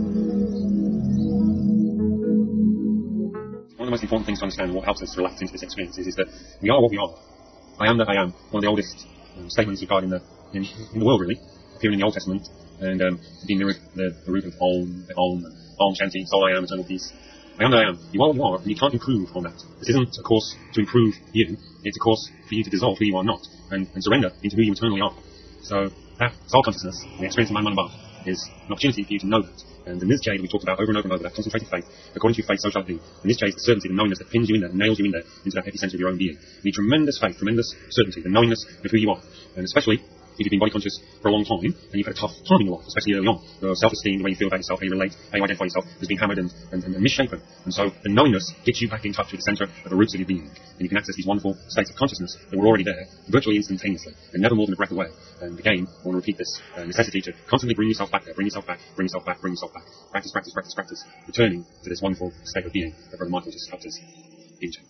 A: One of the most important things to understand, what helps us relax into this experience, is, is that we are what we are. I am that I am. One of the oldest um, statements regarding the in, in the world, really, appearing in the Old Testament, and um, being the, the, the root of Om, the Om, and Om Shanti, so I am, eternal peace. I am that I am. You are what you are, and you can't improve on that. This isn't a course to improve you. It's a course for you to dissolve who you are not, and, and surrender into who you eternally are. So that soul consciousness, the experience of Man, Man above, is an opportunity for you to know that. And the Niz J that we talked about over and over and over, that concentrated faith, according to your faith, so shall it be. The Niz J is the certainty, the knowingness that pins you in there, nails you in there, into that epicenter of your own being. You need tremendous faith, tremendous certainty, the knowingness of who you are. And especially if you've been body conscious for a long time, and you've had a tough time in your life, especially early on. Your self-esteem, the way you feel about yourself, how you relate, how you identify yourself, has been hammered and, and, and misshapen. And so the knowingness gets you back in touch with the center of the roots of your being. And you can access these wonderful states of consciousness that were already there, virtually instantaneously, and never more than a breath away. And again, I want to repeat this uh, necessity to constantly bring yourself back there, bring yourself back, bring yourself back, bring yourself back. Practice, practice, practice, practice. Returning to this wonderful state of being that Brother Michael just helped us into.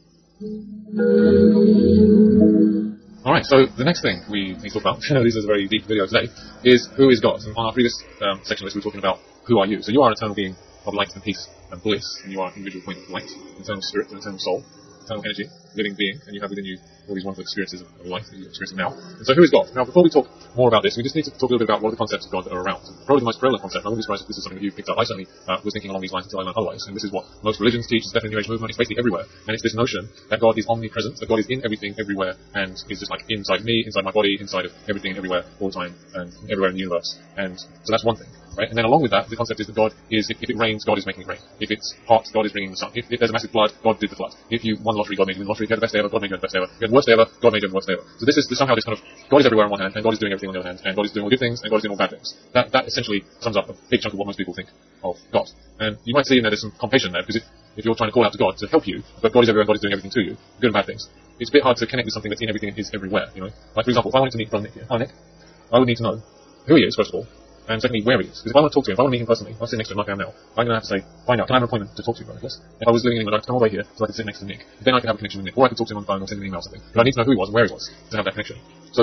B: Alright, so the next thing we need to talk about, this is a very deep video today, is who is God. And on our previous um, section of this we were talking about who are you. So you are an eternal being of light and peace and bliss, and you are an individual point of light, eternal spirit, an eternal soul, eternal energy, living being, and you have within you all these wonderful experiences of life that you're experiencing now. And so who is God? Now before we talk more about this, we just need to talk a little bit about what are the concepts of God that are around. Probably the most prevalent concept, I wouldn't be surprised if this is something that you've picked up. I certainly uh, was thinking along these lines until I learned otherwise. And this is what most religions teach, it's definitely the New Age movement, it's basically everywhere. And it's this notion that God is omnipresent, that God is in everything, everywhere, and is just like inside me, inside my body, inside of everything, everywhere, all the time, and everywhere in the universe. And so that's one thing. Right? And then along with that, the concept is that God is, if, if it rains, God is making it rain. If it's hot, God is bringing the sun. If, if there's a massive flood, God did the flood. If you won the lottery, God made you win the lottery. If you had the best day ever, God made you the best day ever. If you had the worst day ever, God made you the worst day ever. So this is this, somehow this kind of, God is everywhere on one hand, and God is doing everything on the other hand, and God is doing all good things, and God is doing all bad things. That, that essentially sums up a big chunk of what most people think of God. And you might see in there there's some complication there, because if, if you're trying to call out to God to help you, but God is everywhere, God is doing everything to you, good and bad things, it's a bit hard to connect with something that's in everything and is everywhere, you know. Like for example, if I wanted to meet Brother Nick here, hi Nick, I would need to know who he is, first of all, and secondly, where he is. Because if I want to talk to him, if I want to meet him personally, I'll sit next to him like I am now. I'm going to have to say, find out, can I have an appointment to talk to you, Brother Nicholas? If I was living in England, I'd come all the way here so I could sit next to Nick. Then I could have a connection with Nick. Or I could talk to him on the phone or send him an email or something. But I need to know who he was and where he was to have that connection. So,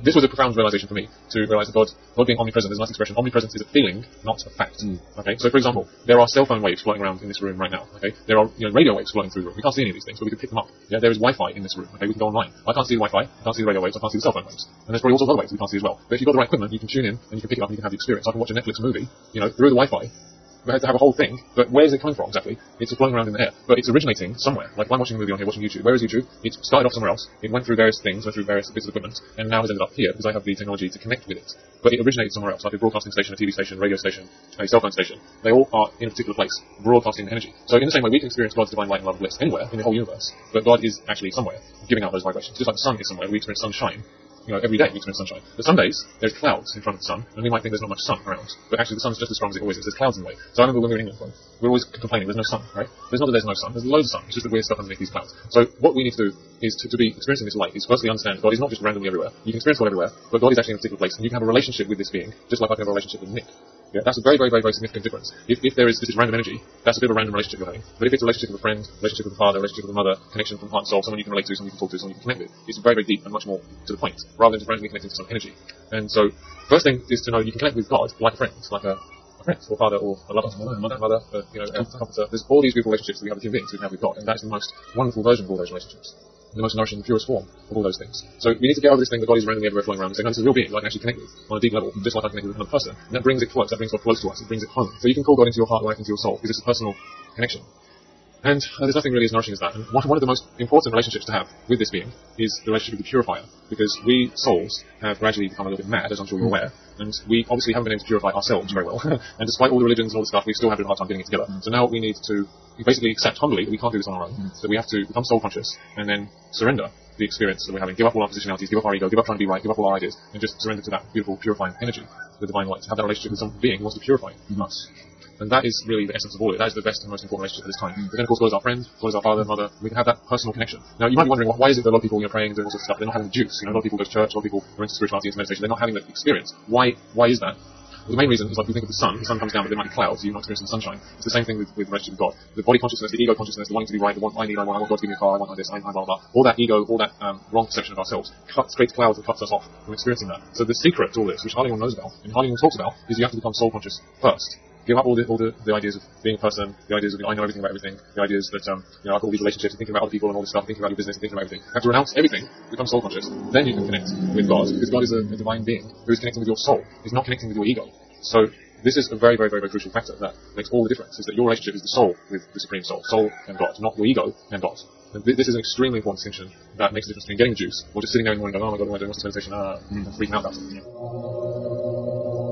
B: this was a profound realization for me, to realize that God, God being omnipresent, there's a nice expression, omnipresence is a feeling, not a fact. Mm. Okay, so for example, there are cell phone waves floating around in this room right now. Okay, there are you know, radio waves floating through the room. We can't see any of these things, but we can pick them up. Yeah, there is Wi-Fi in this room. Okay, we can go online. I can't see the Wi-Fi, I can't see the radio waves, I can't see the cell phone waves, and there's probably also other waves we can't see as well. But if you've got the right equipment, you can tune in and you can pick it up and you can have the experience. I can watch a Netflix movie, you know, through the Wi-Fi. We had to have a whole thing, but where is it coming from exactly? It's floating around in the air, but it's originating somewhere. Like if I'm watching a movie on here, watching YouTube. Where is YouTube? It started off somewhere else. It went through various things, went through various bits of equipment, and now has ended up here because I have the technology to connect with it. But it originated somewhere else, like a broadcasting station, a T V station, radio station, a cell phone station. They all are in a particular place, broadcasting energy. So in the same way, we can experience God's divine light and love and bliss anywhere in the whole universe, but God is actually somewhere, giving out those vibrations. Just like the sun is somewhere, we experience sunshine. You know, every day we experience sunshine. But some days, there's clouds in front of the sun, and we might think there's not much sun around. But actually the sun's just as strong as it always is. There's clouds in the way. So I remember when we were in England, we're always complaining there's no sun, right? There's not that there's no sun, there's loads of sun. It's just that we're stuck underneath these clouds. So what we need to do is to, to be experiencing this light, is firstly understand God is not just randomly everywhere. You can experience God everywhere, but God is actually in a particular place, and you can have a relationship with this being, just like I can have a relationship with Nick. Yeah, that's a very, very, very, very significant difference. If, if there is this is random energy, that's a bit of a random relationship you're having. But if it's a relationship with a friend, relationship with a father, relationship with a mother, connection from heart and soul, someone you can relate to, someone you can talk to, someone you can connect with, it's very, very deep and much more to the point, rather than just randomly connecting to some energy. And so, first thing is to know you can connect with God like a friend, like a, a friend, or father, or a lover, mother, mother, mother uh, you know, a comforter. There's all these beautiful relationships that we have with human beings we can have with God, and that's the most wonderful version of all those relationships. The most nourishing, the purest form of all those things. So we need to get over this thing that God is randomly everywhere flowing around and say, no, this is a real being that I can actually connect with on a deep level, just like I connect with another person. And that brings it close, that brings God close to us, it brings it home. So you can call God into your heart, life, into your soul, because it's a personal connection. And uh, there's nothing really as nourishing as that. And one, one of the most important relationships to have with this being is the relationship with the purifier, because we souls have gradually become a little bit mad, as I'm sure you're aware, and we obviously haven't been able to purify ourselves very well. And despite all the religions and all the stuff, we still have a hard time getting it together. So now we need to basically accept humbly that we can't do this on our own, that we have to become soul conscious and then surrender the experience that we're having, give up all our positionalities, give up our ego, give up trying to be right, give up all our ideas, and just surrender to that beautiful purifying energy, the divine light, have that relationship with some being who wants to purify us. And that is really the essence of all of it. That is the best and most important relationship at this time. But then, of course, God is our friend, God is our father, mother. We can have that personal connection. Now, you might be wondering, why is it that a lot of people, you know, praying, doing all sorts of stuff, they're not having the juice? You know, a lot of people go to church, a lot of people are into spirituality, into meditation, they're not having that experience. Why, why is that? Well, the main reason is, like, you think of the sun, the sun comes down, but there might be clouds, you're not experiencing the sunshine. It's the same thing with, with the relationship with God. The body consciousness, the ego consciousness, the wanting to be right, the want, I need, I want, I want God to give me a car, I want this, I, I, blah, blah, blah. All that ego, all that um, wrong perception of ourselves cuts, creates clouds and cuts us off from experiencing that. So the secret to all this, which hardly anyone knows about, and hardly anyone talks about, is you have to become soul conscious first. Give up all the all the, the ideas of being a person, the ideas of I know everything about everything, the ideas that um you know I've got all these relationships, and thinking about other people and all this stuff, thinking about your business, and thinking about everything. You have to renounce everything, become soul conscious. Then you can connect with God, because God is a, a divine being who is connecting with your soul. He's not connecting with your ego. So this is a very, very, very, very crucial factor that makes all the difference. Is that your relationship is the soul with the supreme soul, soul and God, not your ego and God. And th- this is an extremely important distinction that makes the difference between getting the juice or just sitting there in the morning going, oh my God, what am I doing? What's this meditation? Ah, and freaking out about it. You know?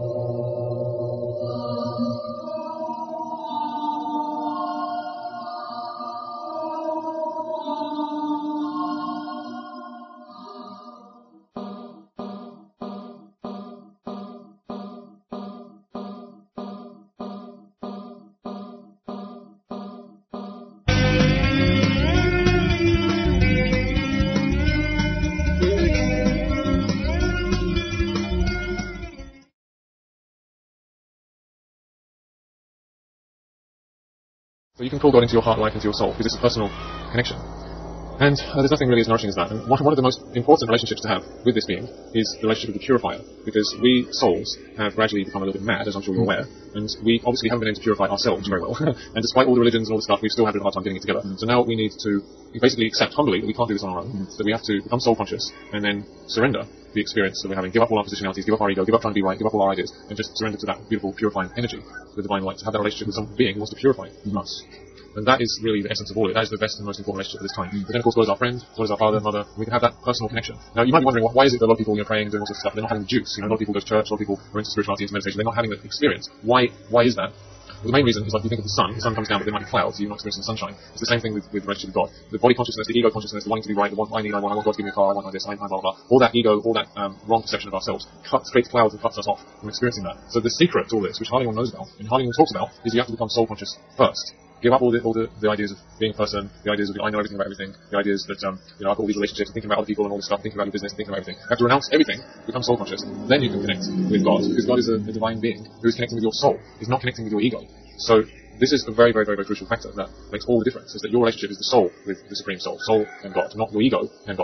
B: So you can call God into your heart, life, into your soul, because it's a personal connection. And uh, there's nothing really as nourishing as that. And one, one of the most important relationships to have with this being is the relationship with the purifier, because we souls have gradually become a little bit mad, as I'm sure you're aware, and we obviously haven't been able to purify ourselves very well. And despite all the religions and all the stuff, we still have a hard time getting it together. So now we need to basically accept humbly that we can't do this on our own, that we have to become soul conscious and then surrender the experience that we're having, give up all our positionalities, give up our ego, give up trying to be right, give up all our ideas, and just surrender to that beautiful purifying energy, the divine light, have that relationship with some being who wants to purify us. And that is really the essence of all of it. That is the best and most important relationship at this time. But then, of course, God is our friend, God is our father, mother. We can have that personal connection. Now, you might be wondering, why is it that a lot of people, you know, praying, doing all sorts of stuff, they're not having the juice? You know, a lot of people go to church, a lot of people are into spirituality, into meditation, they're not having that experience. Why, why is that? Well, the main reason is, like, you think of the sun, the sun comes down, but there might be clouds, you're not experiencing the sunshine. It's the same thing with, with the relationship with God. The body consciousness, the ego consciousness, the wanting to be right, the want, I need, I want, I want God to give me a car, I want this, I, I, blah, blah, blah. All that ego, all that um, wrong perception of ourselves cuts, creates clouds and cuts us off from experiencing that. So the secret to all this, which hardly anyone knows about, and hardly anyone talks about, is you have to become soul conscious first. Give up all the all the, the ideas of being a person, the ideas of I know everything about everything, the ideas that um you know I've got all these relationships, and thinking about other people and all this stuff, thinking about your business, thinking about everything. You have to renounce everything, become soul conscious. Then you can connect with God, because God is a, a divine being who is connecting with your soul. He's not connecting with your ego. So this is a very, very, very, very crucial factor that makes all the difference. Is that your relationship is the soul with the supreme soul, soul and God, not your ego and God.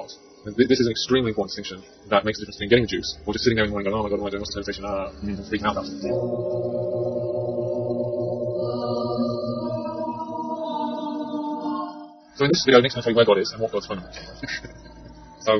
B: And th- this is an extremely important distinction that makes a difference between getting the juice or just sitting there in the morning going, oh my god, what am I doing? What's the meditation? Ah, and freaking out about it. So in this video, next I'm going to tell you where God is and what God's fundamental.
A: So,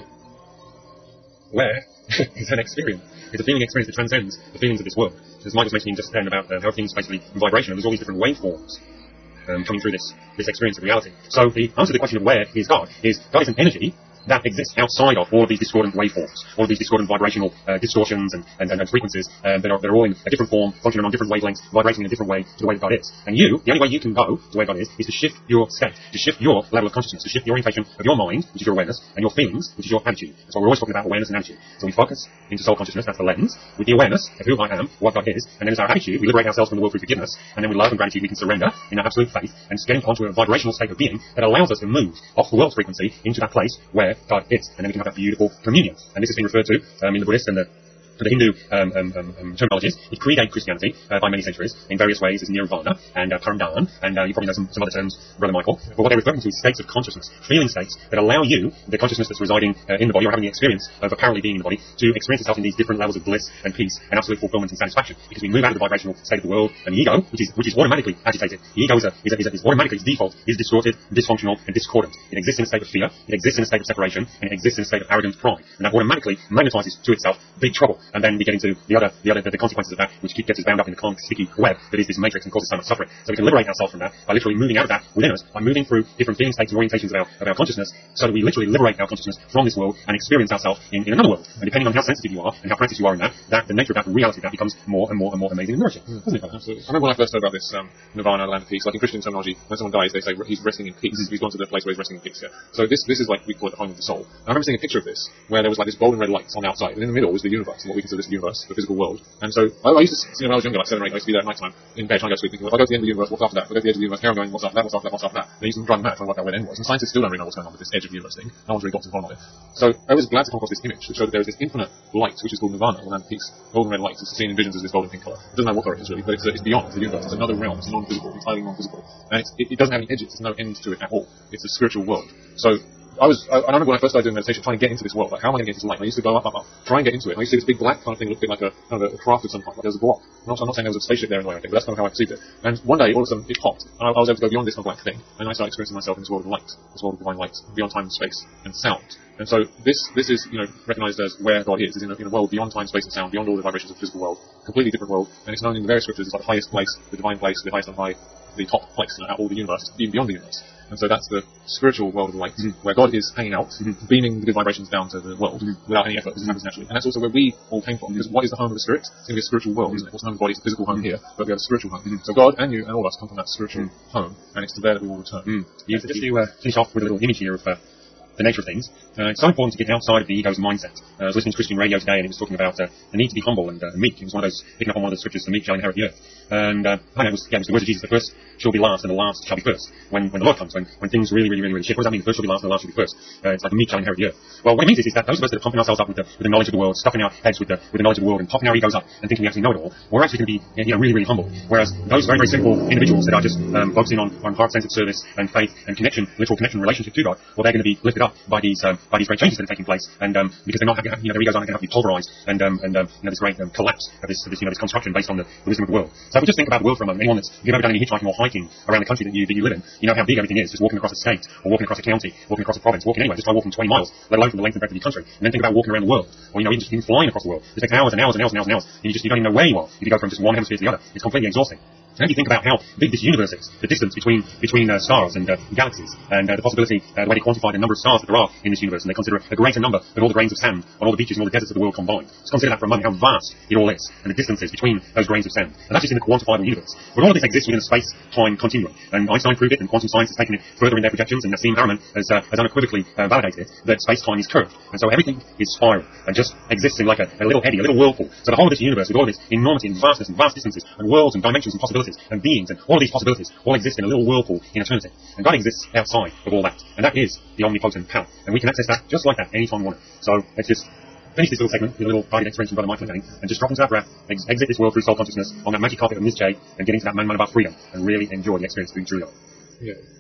A: where is an experience? It's a feeling experience that transcends the feelings of this world. As Mike was mentioning just then about uh, how things basically in vibration, and there's all these different waveforms um, coming through this this experience of reality. So the answer to the question of where is God is God is an energy that exists outside of all of these discordant waveforms, all of these discordant vibrational uh, distortions and, and, and, and frequencies uh, that, are, that are all in a different form, functioning on different wavelengths, vibrating in a different way to the way that God is. And you, the only way you can go to where God is, is to shift your state, to shift your level of consciousness, to shift the orientation of your mind, which is your awareness, and your feelings, which is your attitude. That's why we're always talking about awareness and attitude. So we focus into soul consciousness, that's the lens, with the awareness of who I am, what God is, and then as our attitude, we liberate ourselves from the world through forgiveness, and then with love and gratitude we can surrender in our absolute faith and get onto a vibrational state of being that allows us to move off the world's frequency into that place where God is. And then we can have that beautiful communion. And this has been referred to um, in the Buddhist and the the Hindu um, um, um, terminologies. It predated Christianity uh, by many centuries in various ways as nirvana and uh, paramdhan, and uh, you probably know some, some other terms, Brother Michael. But what they're referring to is states of consciousness, feeling states that allow you, the consciousness that's residing uh, in the body or having the experience of apparently being in the body, to experience itself in these different levels of bliss and peace and absolute fulfillment and satisfaction. Because we move out of the vibrational state of the world, and the ego, which is which is automatically agitated, the ego is, a, is, a, is, a, is automatically, its default, is distorted, dysfunctional, and discordant. It exists in a state of fear, it exists in a state of separation, and it exists in a state of arrogant pride. And that automatically magnetizes to itself big trouble. And then we get into the other, the other, the, the consequences of that, which keep, gets us bound up in the karmic sticky web that is this matrix and causes so much suffering. So we can liberate ourselves from that by literally moving out of that within us, by moving through different feeling states and orientations of our, of our consciousness, so that we literally liberate our consciousness from this world and experience ourselves in, in another world. And depending on how sensitive you are and how practiced you are in that, that the nature of that reality of that becomes more and more and more amazing and nourishing. Mm. Doesn't it?
B: Absolutely. I remember when I first heard about this um, nirvana, land of peace. Like in Christian terminology, when someone dies, they say he's resting in peace. Mm. He's gone to the place where he's resting in peace. Yeah. So this this is like we call it the home of the soul. And I remember seeing a picture of this where there was like this golden red light on the outside, and in the middle was the universe, and what we consider this universe, the physical world. And so I, I used to, you know, when I was younger, like seven or eight, I used to be there at night time in bed trying to go to sleep, thinking, well, if I go to the end of the universe, what's after that? If I go to the edge of the universe, here I'm going, what's after that? What's after that? What's after that? And I used to run mad trying to work out where the end was. And scientists still don't really know what's going on with this edge of the universe thing. No one's really got to the bottom of it. So I was glad to come across this image that showed that there is this infinite light, which is called nirvana, or land of peace. Golden red light is seen in visions as this golden pink color. It doesn't know what color it is really, but it's, uh, it's beyond the universe. It's another realm. It's non-physical, entirely non-physical, and it's, it, it doesn't have any edges. There's no end to it at all. It's a spiritual world. So I was, I, I remember when I first started doing meditation, trying to get into this world. Like, how am I going to get into this light? And I used to go up, up, up, try and get into it. And I used to see this big black kind of thing, looked a bit like a, kind of a craft of some kind. Like there was a block. I'm not, I'm not saying there was a spaceship there in the way or anything, but that's kind of how I perceived it. And one day, all of a sudden, it popped. And I, I was able to go beyond this kind of black thing. And I started experiencing myself in this world of light, this world of divine light, beyond time and space and sound. And so this, this is, you know, recognized as where God is, is in a, in a world beyond time, space, and sound, beyond all the vibrations of the physical world, completely different world. And it's known in the various scriptures as like the highest place, the divine place, the highest and high, the top place, you know, out of all the universe, even beyond the universe. And so that's the spiritual world of light, mm-hmm. where God is hanging out, mm-hmm. beaming the good vibrations down to the world mm-hmm. without any effort, because it happens naturally. And that's also where we all came from, because what is the home of the spirit? It's going to be a spiritual world, mm-hmm. isn't it? What's the home of the body is a physical home here, but we have a spiritual home. Mm-hmm. So God and you and all of us come from that spiritual mm-hmm. home, and it's to there that we will return. Mm.
A: Yeah, so just to uh, finish off with a little image here of uh, the nature of things, uh, it's so important to get outside of the ego's mindset. Uh, I was listening to Christian radio today, and it was talking about uh, the need to be humble and uh, meek. It was one of those, picking up on one of the scriptures, the meek shall inherit the earth. And uh, I know it was, yeah, it was the words of Jesus, the first shall be last and the last shall be first. When when the Lord comes, when, when things really, really, really, really shift, what does that mean? The first shall be last and the last shall be first. Uh, it's like the meek shall inherit the earth. Well, what it means is, is that those of us that are pumping ourselves up with the, with the knowledge of the world, stuffing our heads with the, with the knowledge of the world and popping our egos up and thinking we actually know it all, we're actually going to be, you know, really, really humble. Whereas those very, very simple individuals that are just um, focusing on, on heart-centered service and faith and connection, literal connection, relationship to God, well, they're going to be lifted up by these um, by these great changes that are taking place, and um, because they're not, you know, their egos aren't going to have to be pulverized, and um, and um, you know, this great um, collapse of this, of this, you know, this construction based on the, the wisdom of the world. So if we just think about the world for a moment, anyone that's, if you've ever done any hitchhiking or hiking around the country that you that you live in, you know how big everything is. Just walking across a state, or walking across a county, walking across a province, walking anywhere, just try walking twenty miles, let alone from the length and breadth of your country. And then think about walking around the world, or you know, even just even flying across the world. It takes hours and hours and hours and hours and hours, and you just you don't even know where you are if you go from just one hemisphere to the other. It's completely exhausting. And you think about how big this universe is, the distance between between uh, stars and uh, galaxies, and uh, the possibility, uh, the way they quantify the number of stars that there are in this universe, and they consider a greater number than all the grains of sand on all the beaches and all the deserts of the world combined. Just consider that for a moment, how vast it all is, and the distances between those grains of sand. And that's just in the quantifiable universe. But all of this exists within a space-time continuum, and Einstein proved it, and quantum science has taken it further in their projections, and Nassim Haramein has, uh, has unequivocally uh, validated it, that space-time is curved. And so everything is spiral, and just exists in like a, a little eddy, a little whirlpool. So the whole of this universe, with all of its enormity and vastness and vast distances, and worlds and dimensions and possibilities, and beings, and all of these possibilities all exist in a little whirlpool in eternity. And God exists outside of all that. And that is the omnipotent power. And we can access that just like that anytime we want it. So let's just finish this little segment with a little guided experience from Brother Michael again, and just drop into that breath, ex- exit this world through soul consciousness on that magic carpet of Miss J, and get into that man-man about freedom, and really enjoy the experience of being true love.
B: Yeah.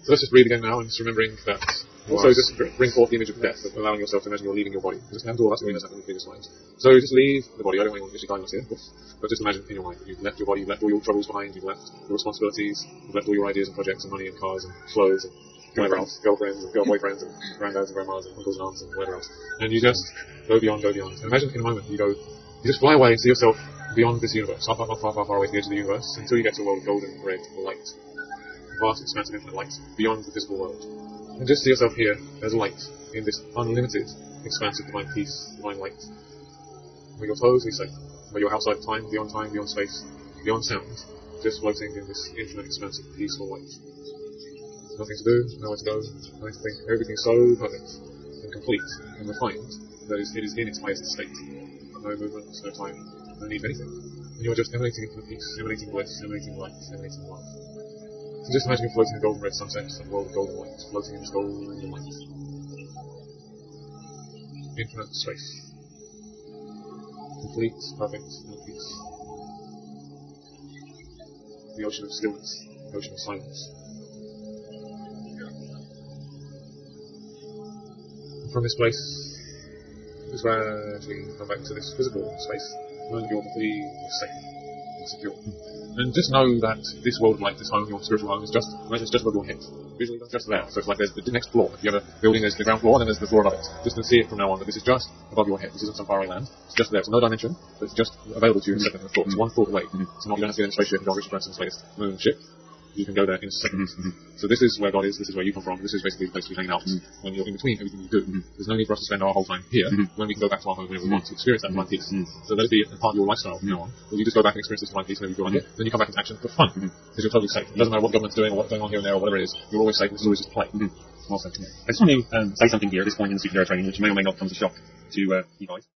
B: So let's just breathe again now, and just remembering that. Also, just bring forth the image of death, of allowing yourself to imagine you're leaving your body. Because it happens to all of us, I mean, that's happened in previous lives. So just leave the body. I don't want to guide us here, but just imagine in your mind that you've left your body, you've left all your troubles behind, you've left your responsibilities, you've left all your ideas and projects and money and cars and clothes and whatever else, girlfriends and girl boyfriends and granddads and grandmas and uncles and aunts and whatever else. And you just go beyond, go beyond. And imagine in a moment you go, you just fly away and see yourself beyond this universe, far, far, far, far, far, far away to the edge of the universe, until you get to a world of golden, red light. Vast expanse of infinite light beyond the physical world. And just see yourself here as light in this unlimited expanse of divine peace, divine light. Where your toes, we say, where you're outside of time, beyond time, beyond space, beyond sound, just floating in this infinite expanse of peaceful light. Nothing to do, nowhere to go, nothing to think. Everything so perfect and complete and refined that it is in its highest state. No movement, no time, no need for anything. And you're just emanating infinite peace, emanating bliss, emanating light, emanating love. So just imagine floating in a golden red sunset and a world of golden light, floating in this golden light. Infinite space. Complete, perfect, infinite peace. The ocean of stillness, the ocean of silence. And from this place, just gradually come back to this physical space, knowing you're completely safe and secure. And just know that this world of light, this home, your spiritual home, is just, it's just above your head. Visually, it's just there. So it's like there's the next floor. If you have a building, there's the ground floor, and then there's the floor above it. Just to see it from now on, that this is just above your head. This isn't some faraway land. It's just there. It's no dimension, but it's just available to you in a second of thought. It's one thought away. Mm-hmm. So not, you don't have to get in a spaceship and go on Richard Branson's latest moon ship. You can go there in a second. Mm-hmm. So this is where God is, this is where you come from, this is basically the place to be hanging out mm-hmm. when you're in between everything you do. Mm-hmm. There's no need for us to spend our whole time here mm-hmm. when we can go back to our home whenever we want to experience that divine peace. Mm-hmm. So let it be a part of your lifestyle from now on. Will you just go back and experience this divine peace whenever you go on here? Then you come back into action for fun. Because mm-hmm. you're totally safe. It doesn't matter what government's doing or what's going on here and there or whatever it is, you're always safe, this is always just play. Mm-hmm. Awesome. I just want to um, say something here at this point in the superhero training, which may or may not come as a shock to uh, you guys.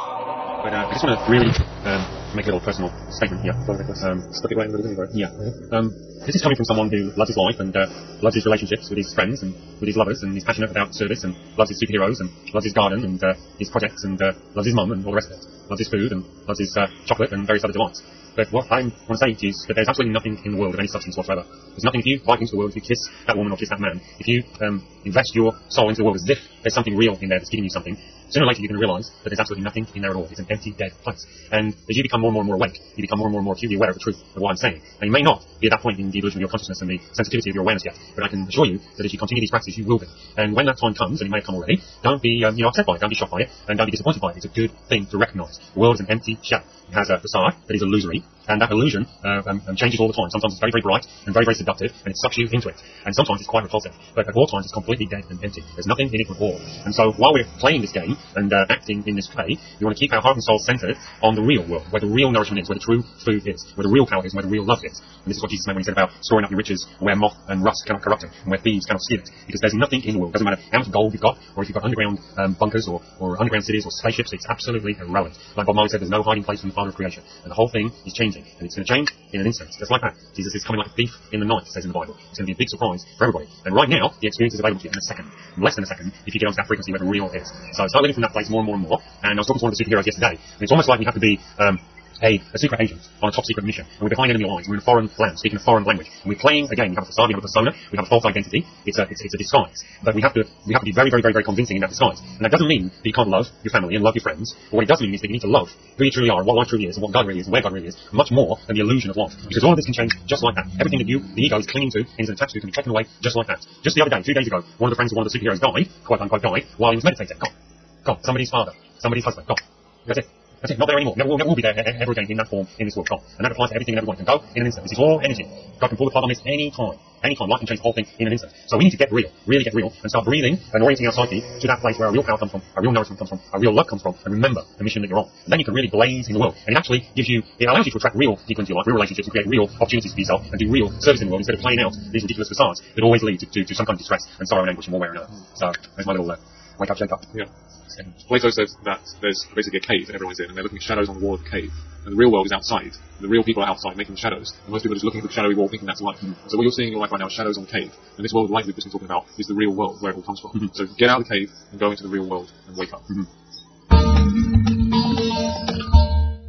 B: But uh, I just want to really um, make a little personal statement here. Um, Stuck it right in the beginning, right? Yeah. Um, this is coming from someone who loves his life and uh, loves his relationships with his friends and with his lovers, and is passionate about service and loves his superheroes and loves his garden and uh, his projects and uh, loves his mum and all the rest of it. Loves his food and loves his uh, chocolate and various other delights. But what I want to say to you is that there's absolutely nothing in the world of any substance whatsoever. There's nothing if you bite into the world, if you kiss that woman or kiss that man, if you um, invest your soul into the world as if there's something real in there that's giving you something, sooner or later you're going to realise that there's absolutely nothing in there at all. It's an empty, dead place. And as you become more and more and more awake, you become more and more and more acutely aware of the truth of what I'm saying. And you may not be at that point in the illusion of your consciousness and the sensitivity of your awareness yet, but I can assure you that as you continue these practices, you will be. And when that time comes, and it may have come already, don't be um, you know, upset by it, don't be shocked by it, and don't be disappointed by it. It's a good thing to recognise. The world is an empty shell. It has a facade that is illusory, and that illusion uh, um, um, changes all the time. Sometimes it's very, very bright and very, very seductive, and it sucks you into it. And sometimes it's quite repulsive. But at all times, it's completely dead and empty. There's nothing in it at all. And so while we're playing this game and uh, acting in this play, we want to keep our heart and soul centered on the real world, where the real nourishment is, where the true food is, where the real power is, where the real love is. And this is what Jesus meant when he said about storing up your riches where moth and rust cannot corrupt it, and where thieves cannot steal it. Because there's nothing in the world. It doesn't matter how much gold you've got, or if you've got underground um, bunkers, or, or underground cities, or spaceships. It's absolutely irrelevant. Like Bob Marley said, there's no hiding place from the Father of creation. And the whole thing is changing, and it's going to change in an instant, just like that. Jesus is coming like a thief in the night, it says in the Bible. It's going to be a big surprise for everybody. And right now, the experience is available to you in a second, less than a second, if you get onto that frequency where the real is. So start living from that place more and more and more. And I was talking to one of the superheroes yesterday, and it's almost like we have to be um, a, a secret agent on a top secret mission, and we're behind enemy lines, we're in a foreign land, speaking a foreign language, and we're playing a game. We have a facade, we have a persona, we have a false identity. It's a, it's, it's a disguise, but we have to, we have to be very, very, very, very convincing in that disguise. And that doesn't mean that you can't love your family and love your friends, but what it does mean is that you need to love who you truly are, and what life truly is, and what God really is, and where God really is, much more than the illusion of life. Because all of this can change just like that. Everything that you, the ego, is clinging to and is attached to can be taken away just like that. Just the other day, two days ago, one of the friends of one of the superheroes died, quote unquote died, while he was meditating. God, God, somebody's father, somebody's husband, God. That's it. That's it, not there anymore. Never, never will be there ever again in that form in this world. God. And that applies to everything and everyone. It can go in an instant. This is all energy. God can pull the plug on this any time. Any time. Life can change the whole thing in an instant. So we need to get real. Really get real. And start breathing and orienting our psyche to that place where our real power comes from, our real nourishment comes from, our real love comes from, and remember the mission that you're on. And then you can really blaze in the world. And it actually gives you, it allows you to attract real people into your life, real relationships, and create real opportunities for yourself, and do real service in the world instead of playing out these ridiculous facades that always lead to, to, to some kind of distress and sorrow and anguish in one way or another. So there's my little uh, wake up, shake up. Yeah. Plato says that there's basically a cave that everyone's in, and they're looking at shadows on the wall of the cave. And the real world is outside. The real people are outside, making the shadows. And most people are just looking at the shadowy wall, thinking that's life. Mm-hmm. So what you're seeing in your life right now is shadows on the cave. And this world of light we've just been talking about is the real world, where it all comes from. Mm-hmm. So get out of the cave and go into the real world and wake up. Mm-hmm. Alright,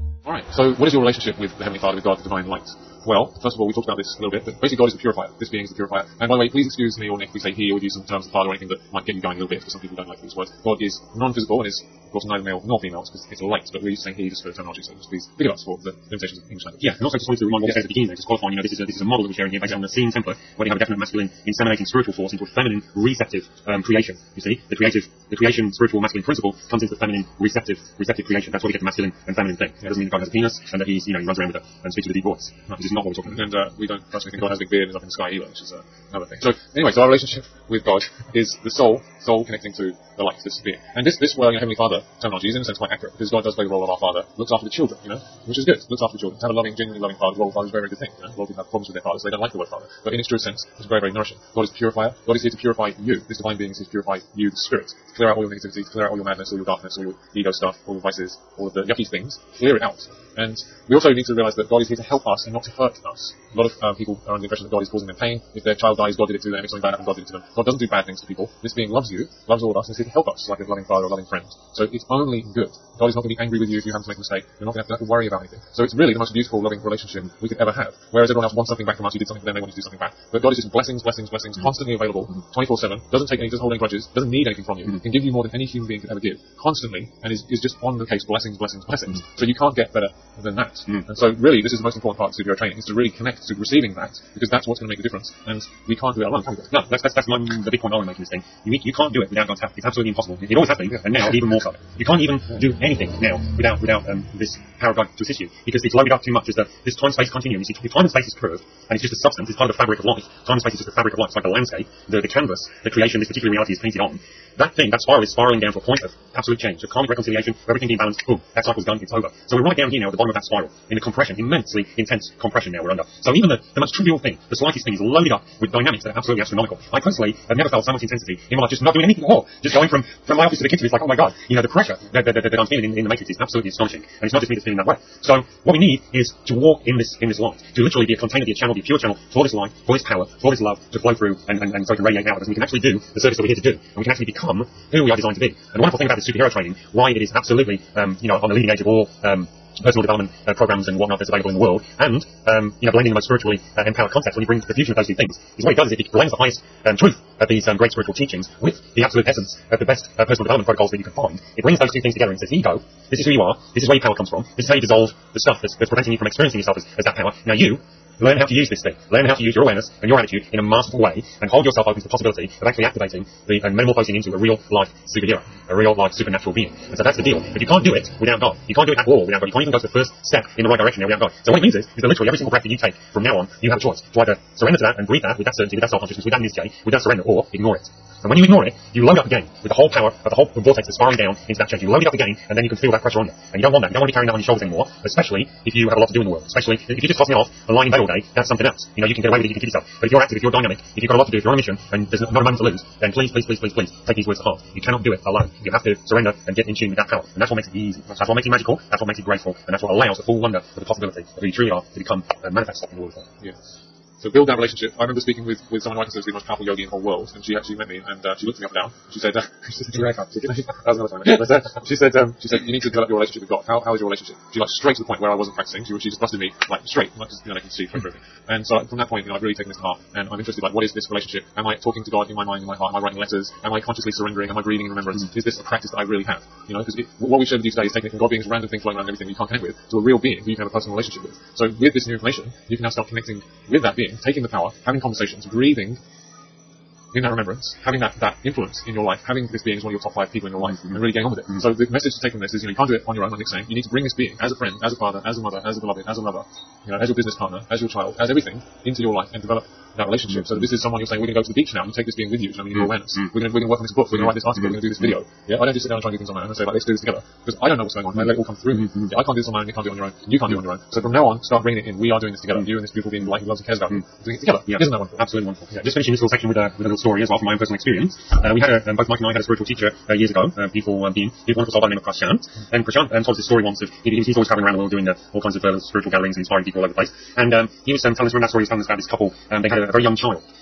B: So what is your relationship with the Heavenly Father, with God, the Divine Light? Well, first of all, we talked about this a little bit, but basically God is the purifier. This being is the purifier. And by the way, please excuse me or Nick if we say he or we use some terms of father or anything that might get you going a little bit, because some people don't like these words. God is non-physical and is, of course, neither male nor female, because it's light, but we're saying he just for the terminology, so just please forgive us for the limitations of English language.
A: Yeah, and also just wanted to remind what we said at the beginning there, just qualifying, you know, this is a, this is a model that we're sharing here based on the seeing template, where you have a definite masculine inseminating spiritual force into a feminine receptive um, creation. You see, the creative, the creation spiritual masculine principle comes into the feminine receptive, receptive creation. That's where we get the masculine and feminine thing. It doesn't mean that God has a penis and that he's, you know, he runs around with a, and speaks with a deep voice. No, this is not what we're talking about.
B: And uh, we don't personally think God has a big beard and is up in the sky either, which is uh, another thing. So anyway, so our relationship with God is the soul, soul connecting to the light, this being. And this, this word, you know, Heavenly Father terminology is in a sense quite accurate, because God does play the role of our Father, looks after the children, you know, which is good, looks after the children. To have a loving, genuinely loving Father, the role of Father is a very, very good thing. You know? A lot of people have problems with their fathers, they don't like the word Father. But in its true sense, it's very, very nourishing. God is the purifier. God is here to purify you. This divine being is here to purify you, the spirit. To clear out all your negativity, to clear out all your madness, all your darkness, all your ego stuff, all your vices, all of the yucky things. Clear it out. And we also need to realize that God is here to help us and not to hurt us. A lot of uh, people are under the impression that God is causing them pain. If their child dies, God did it to them. If something bad happens, God did it to them. God doesn't do bad things to people. This being loves you, loves all of us, and is here to help us, like a loving father or a loving friend. So it's only good. God is not going to be angry with you if you happen to make a mistake. You're not going to have to worry about anything. So it's really the most beautiful, loving relationship we could ever have. Whereas everyone else wants something back from us, you did something for them, they want you to do something back. But God is just blessings, blessings, blessings, constantly available, twenty-four seven, doesn't take any, doesn't hold any grudges, doesn't need anything from you, can give you more than any human being could ever give, constantly, and is, is just on the case, blessings, blessings, blessings. So you can't get better than that. And so really, this is the most important part of superhero training, is to really connect to receiving that, because that's what's going to make the difference, and we can't do that alone.
A: No, that's, that's, that's one, the big point I'm making this thing. You, you can't do it without God's help. It's absolutely impossible. It, it always has been, and now even more so. You can't even do anything now without without um, this power of God to assist you, because it's loaded up too much. As the, this time-space continuum, you see, if time and space is curved, and it's just a substance, it's part of the fabric of life. Time and space is just the fabric of life. It's like the landscape, the, the canvas, the creation, this particular reality is painted on. That thing, that spiral is spiraling down to a point of absolute change, of karmic reconciliation, where everything being balanced, boom, that cycle's done, it's over. So we're right down here now at the bottom of that spiral, in a compression, immensely intense compression now we're under. So even the, the most trivial thing, the slightest thing, is loaded up with dynamics that are absolutely astronomical. I personally have never felt so much intensity in my life, just not doing anything at all. Just going from, from my office to the kitchen, it's like, oh my god, you know, the pressure that, that, that, that I'm feeling in, in the matrix is absolutely astonishing. And it's not just me that's feeling that way. So what we need is to walk in this, in this light, to literally be a container, be a channel, be a pure channel for this light, for this power, for this love to flow through and, and, and so it can radiate out of us. And we can actually do the service that we're here to do. And we can actually become who we are designed to be. And the wonderful thing about this superhero training, why it is absolutely, um, you know, on the leading edge of all, um, personal development uh, programs and whatnot that's available in the world, and um, you know, blending the most spiritually uh, empowered concepts when you bring the fusion of those two things, is what it does is it blends the highest um, truth of these um, great spiritual teachings with the absolute essence of the best uh, personal development protocols that you can find. It brings those two things together and says, here you go, this is who you are, this is where your power comes from, this is how you dissolve the stuff that's, that's preventing you from experiencing yourself as, as that power. Now you learn how to use this thing. Learn how to use your awareness and your attitude in a masterful way, and hold yourself open to the possibility of actually activating the and metamorphosing into a real-life superhero, a real-life supernatural being. And so that's the deal. But you can't do it without God. You can't do it at all without God. You can't even go to the first step in the right direction without God. So what it means is, is that literally every single breath that you take from now on, you have a choice to either surrender to that and breathe that with that certainty, with that self-consciousness, with that N S J, with that surrender, or ignore it. And when you ignore it, you load up again with the whole power of the whole vortex that's spiraling down into that change. You load it up again, and then you can feel that pressure on you. And you don't want that. You don't want to be carrying that on your shoulders anymore, especially if you have a lot to do in the world. Especially if you're just tossing off and lying in bed all day, that's something else. You know, you can get away with it, you can kid yourself. But if you're active, if you're dynamic, if you've got a lot to do, if you're on a mission, and there's not a moment to lose, then please, please, please, please, please, take these words to heart. You cannot do it alone. You have to surrender and get in tune with that power. And that's what makes it easy. That's what makes it magical, that's what makes it graceful, and that's what allows the full wonder of the possibility of who you truly are to become uh, manifest in the world.
B: Yeah. So build that relationship. I remember speaking with, with someone who I consider to be the most powerful yogi in the whole world, and she actually met me, and uh, she looked me up and down. She said, uh, she said, that was another time. But, uh, she said, um, she said, you need to develop your relationship with God. How, how is your relationship? She like straight to the point where I wasn't practicing. She, she just busted me like straight, like just, you know, I can see through everything. And so like, from that point, you know, I've really taken this to heart, and I'm interested, like, what is this relationship? Am I talking to God in my mind, in my heart? Am I writing letters? Am I consciously surrendering? Am I breathing in remembrance? Is this a practice that I really have? You know, because what we showed you today is taking it from God being this random thing floating around everything you can't connect with to a real being who you can have a personal relationship with. So with this new information, you can now start connecting with that being, taking the power, having conversations, breathing in that remembrance, having that, that influence in your life, having this being as one of your top five people in your life, mm-hmm. and really getting on with it. Mm-hmm. So the message to take from this is, you know, you can't do it on your own, like Nick's saying. You need to bring this being as a friend, as a father, as a mother, as a beloved, as a lover, you know, as your business partner, as your child, as everything into your life and develop that relationship. So that this is someone you're saying, we're going to go to the beach now, and you take this being with you, you know, in your awareness. Mm-hmm. We're going to, we're going to work on this book, we're going to write this article, we're going to do this video. Yeah, I don't just sit down and try and do things on my own and say, like, let's do this together. Because I don't know what's going on, I let it all come through me. Mm-hmm. Yeah, I can't do this on my own, you can't do it on your own, you can't do it on your own. So from now on, start bringing it in. We are doing this together. Mm-hmm. You and this beautiful being, like, who loves and cares about you, mm-hmm. doing it together. Yeah. Isn't that wonderful? Absolutely wonderful. Yeah. Just finishing this little section with a, with a little story as well from my own personal experience. Uh, we had a, um, both Mike and I had a spiritual teacher uh, years ago, uh, beautiful um, being, beautiful wonderful soul by the name of Prashant. And Prashant um, told us this story once of, he, he's always traveling around the world doing uh, all kinds of uh, spiritual gatherings and inspiring people all over the place. And um, he was um, telling us, when that story, he was telling us about this couple, um, they had a, a very young child.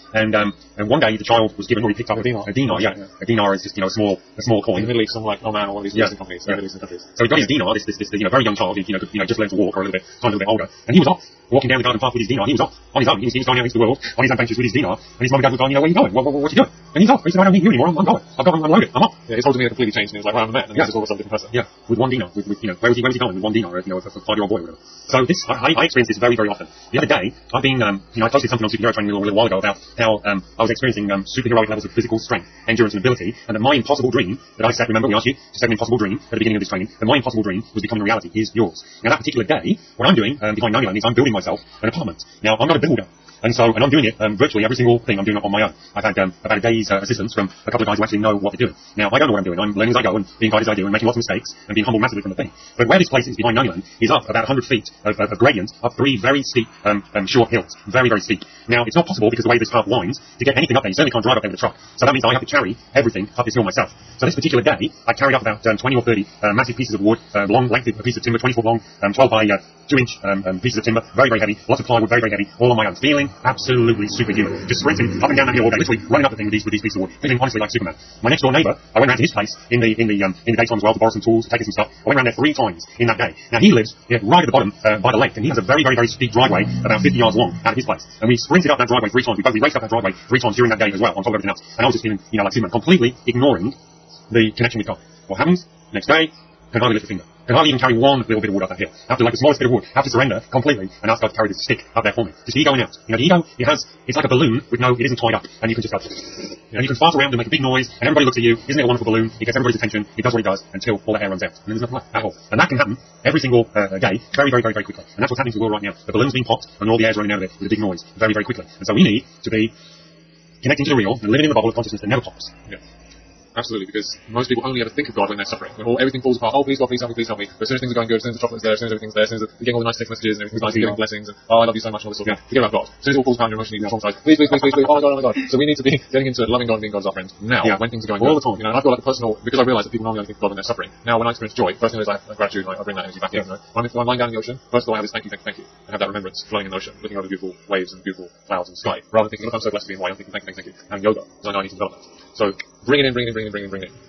A: And um, and one day the child was given, or he picked up
B: A dinar.
A: A dinar, yeah. A dinar is just, you know, a small, a small coin.
B: In the Middle East, some like Oman or one of these
A: Yeah.
B: Middle Eastern companies,
A: Yeah.
B: Middle Eastern countries.
A: So he got his dinar, this, this, this, you know, very young child, who, you know, could, you know, just learned to walk or a little bit, time a little bit older. And he was off, walking down the garden path with his dinar. He was off, on his own. He was, he was going out into the world, on his adventures with his dinar. And his mum and dad were going, you know, where are you going? What, what, what, what are you doing? And he's off. He said, I don't need you anymore. I'm, I'm going. I've got, I'm loaded. I'm off.
B: Yeah, his whole demeanour completely changed, and he was like, well, I'm a man, and
A: Yeah.
B: this is all of a sudden a different person.
A: Yeah, with one dinar. With, with, you know, where was he, where was he going? With one dinar, you know, a, a five-year-old boy or whatever. So this, I, I experience this very, very often. The other day, I've been, um, you know, I posted something on Superhero Training a little, a little while ago about how, um, I was experiencing, um, superheroic levels of physical strength, endurance and ability, and that my impossible dream that I set, remember we asked you to set an impossible dream at the beginning of this training, that my impossible dream was becoming a reality, is yours. Now that particular day, what I'm doing, um, behind Nani is I'm building myself an apartment. Now, I'm not a builder. And so, and I'm doing it, um, virtually every single thing I'm doing it on my own. I've had, um, I've had a day's uh, assistance from a couple of guys who actually know what they're doing. Now, I don't know what I'm doing. I'm learning as I go and being guided as I do and making lots of mistakes and being humbled massively from the thing. But where this place is behind Naniland is up about one hundred feet of, of, of gradient, up three very steep, um, um, short hills. Very, very steep. Now, it's not possible because the way this path winds to get anything up there. You certainly can't drive up there with a truck. So that means I have to carry everything up this hill myself. So this particular day, I carried up about um, twenty or thirty uh, massive pieces of wood, uh, long, lengthy pieces of timber, twenty foot long, um, twelve by uh, two inch um, um, pieces of timber, very, very heavy, lots of plywood, very, very heavy, all on my own. Feeling absolutely superhuman. Just sprinting up and down that hill all day, literally running up the thing with these, with these pieces of wood, feeling honestly like Superman. My next door neighbour, I went round to his place in the, in the, um, in the daytime as well to borrow some tools, to take some stuff. I went round there three times in that day. Now he lives yeah, right at the bottom, uh, by the lake, and he has a very, very, very steep driveway, about fifty yards long, out of his place. And we sprinted up that driveway three times. We both, we raced up that driveway three times during that day as well, on top of everything else. And I was just feeling, you know, like Superman, completely ignoring the connection with God. What happens? Next day, can hardly lift a finger. Can hardly even carry one little bit of wood up that hill. Have to, like the smallest bit of wood, have to surrender completely and ask God to carry this stick up there for me. Just ego going out. You know, the ego, it has, it's like a balloon with no, it isn't tied up. And you can just go, and you can fart around and make a big noise, and everybody looks at you. Isn't it a wonderful balloon? It gets everybody's attention. It does what it does until all the air runs out. And then there's nothing left at all. And that can happen every single uh, day, very, very, very, very quickly. And that's what's happening to the world right now. The balloon's being popped, and all the air's running out of it with a big noise, very, very quickly. And so we need to be connecting to the real and living in the bubble of consciousness that never pops.
B: Yeah. Absolutely, because most people only ever think of God when they're suffering. When all, everything falls apart, oh please God, please help me, please help me. But as soon as things are going good, as soon as the chocolate's there, as soon as everything's there, as soon as you're getting all the nice text messages and everything's nice, you're getting blessings, and oh I love you so much and all this sort of thing. Forget about God. As soon as it all falls apart and you're emotionally traumatized, please, please, please, please, please, oh my God, oh my God. So we need to be getting into loving God and being God's our friend now,
A: Yeah.
B: when things are going
A: all
B: good.
A: the time.
B: You know, and I've got like a personal, because I realise that people normally only think of God when they're suffering. Now when I experience joy, first thing is I have gratitude and I bring that energy back in. You know? When, I'm, when I'm lying down in the ocean, first of all I have this thank you, thank you, thank you. I have that remembrance flowing in the ocean, looking over the beautiful waves and beautiful clouds and sky. Rather than thinking, look, I'm so blessed to be in Hawaii, I'm thinking thank you, thank you, thank you. And yoga, because I know I need to develop that. So bring it in, bring it in, bring it in, bring it in, bring it in.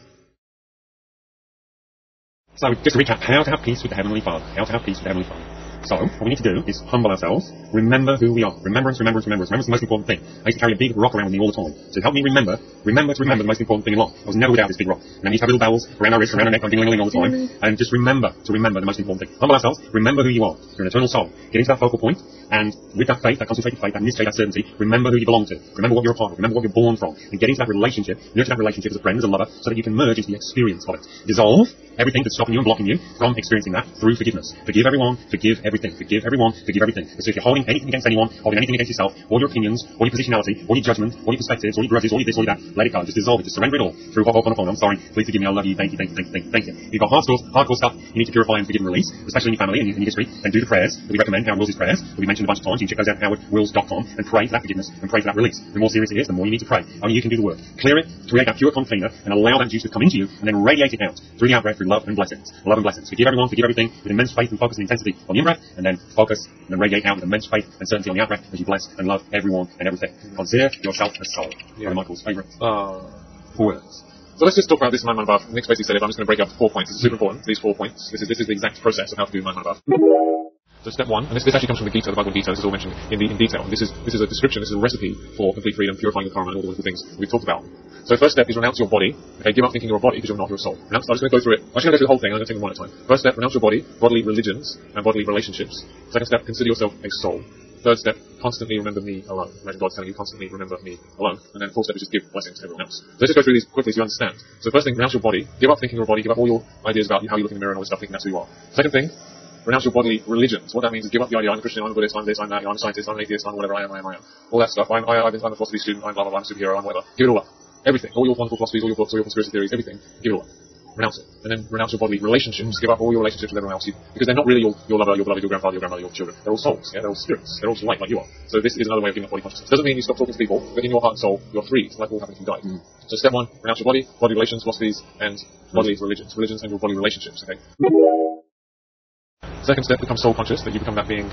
A: So, just to recap, how to have peace with the Heavenly Father. How to have peace with the Heavenly Father. So, what we need to do is humble ourselves, remember who we are. Remembrance, remembrance, remembrance. Remembrance is the most important thing. I used to carry a big rock around with me all the time. So help me remember, remember to remember the most important thing in life. I was never without this big rock. And I used to have little bells around our wrists, around our neck, I'm ding-a-ling-a-ling all the time. And just remember to remember the most important thing. Humble ourselves, remember who you are. You're an eternal soul. Get into that focal point, and with that faith, that concentrated faith, that mystery, that certainty, remember who you belong to. Remember what you're a part of. Remember what you're born from. And get into that relationship, nurture that relationship as a friend, as a lover, so that you can merge into the experience of it. Dissolve everything that's stopping you and blocking you from experiencing that through forgiveness. Forgive everyone, forgive everything. Forgive everyone, forgive everything. So if you're holding anything against anyone, holding anything against yourself, all your opinions, all your positionality, all your judgment, all your perspectives, all your grudges, all your this, all your that, let it go. Just dissolve it. Just surrender it all through Ho'oponopono. I'm sorry. Please forgive me. I love you. Thank you. Thank you. Thank you. Thank you. Thank you. You've got hardcore, hardcore stuff you need to purify and forgive and release, especially in your family and in your history. And do the prayers that we recommend. Howard Wills' prayers that we mentioned a bunch of times. You can check those out at howard wills dot com and pray for that forgiveness and pray for that release. The more serious it is, the more you need to pray. Only you can do the work. Clear it, create that pure container, and allow that juice to come into you, and then radiate it out through the out breath through love and blessings. Love and blessings. Forgive everyone, forgive everything with immense faith and focus and intensity on the in breath, and then focus and then radiate out with immense faith and certainty on the out breath as you bless and love everyone and everything. Consider yourself a soul.
B: Yeah.
A: One of Michael's favourite
B: Uh,
A: words.
B: So let's just talk about this Man Man Above. Nick's basically said it, but I'm just going to break it up to four points. This is super important. These four points. This is this is the exact process of how to do Man Man Above. So step one, and this, this actually comes from the Gita, the Bhagavad Gita. This is all mentioned in, the, in detail. And this is this is a description. This is a recipe for complete freedom, purifying the karma, and all the wonderful things we've talked about. So first step is renounce your body. Okay, give up thinking you're a body because you're not. You're a soul. Renounce. I'm just going to go through it. I'm just going to go through the whole thing. I'm going to take them one at a time. First step, renounce your body, bodily religions, and bodily relationships. Second step, consider yourself a soul. Third step, constantly remember me alone. Imagine God's telling you constantly remember me alone. And then fourth step is just give blessings to everyone else. So let's just go through these quickly so you understand. So first thing, renounce your body. Give up thinking you're a body. Give up all your ideas about how you look in the mirror and all this stuff, thinking that's who you are. Second thing, renounce your bodily religions. What that means is give up the idea, I'm a Christian, I'm a Buddhist, I'm this, I'm that, I'm a scientist, I'm an atheist, I'm whatever I am, I am, I am. All that stuff. I'm, I, I'm a philosophy student, I'm blah, blah, blah, I'm a superhero, I'm whatever. Give it all up. Everything. All your wonderful philosophies, all your books, all your conspiracy theories, everything. Give it all up. Renounce it. And then renounce your bodily relationships. Give up all your relationships with everyone else. You, because they're not really your, your lover, your beloved, your grandfather, your grandmother, your children. They're all souls. Yeah, they're all spirits. They're all light like you are. So this is another way of giving up body consciousness. Doesn't mean you stop talking to people, but in your heart and soul, you're free. It's like what will happen if you die. Mm. So step one, renounce your body, body relations, philosophies, and bodily mm. religions. Religions and your body relationships, okay? Second step, become soul conscious, that you become that being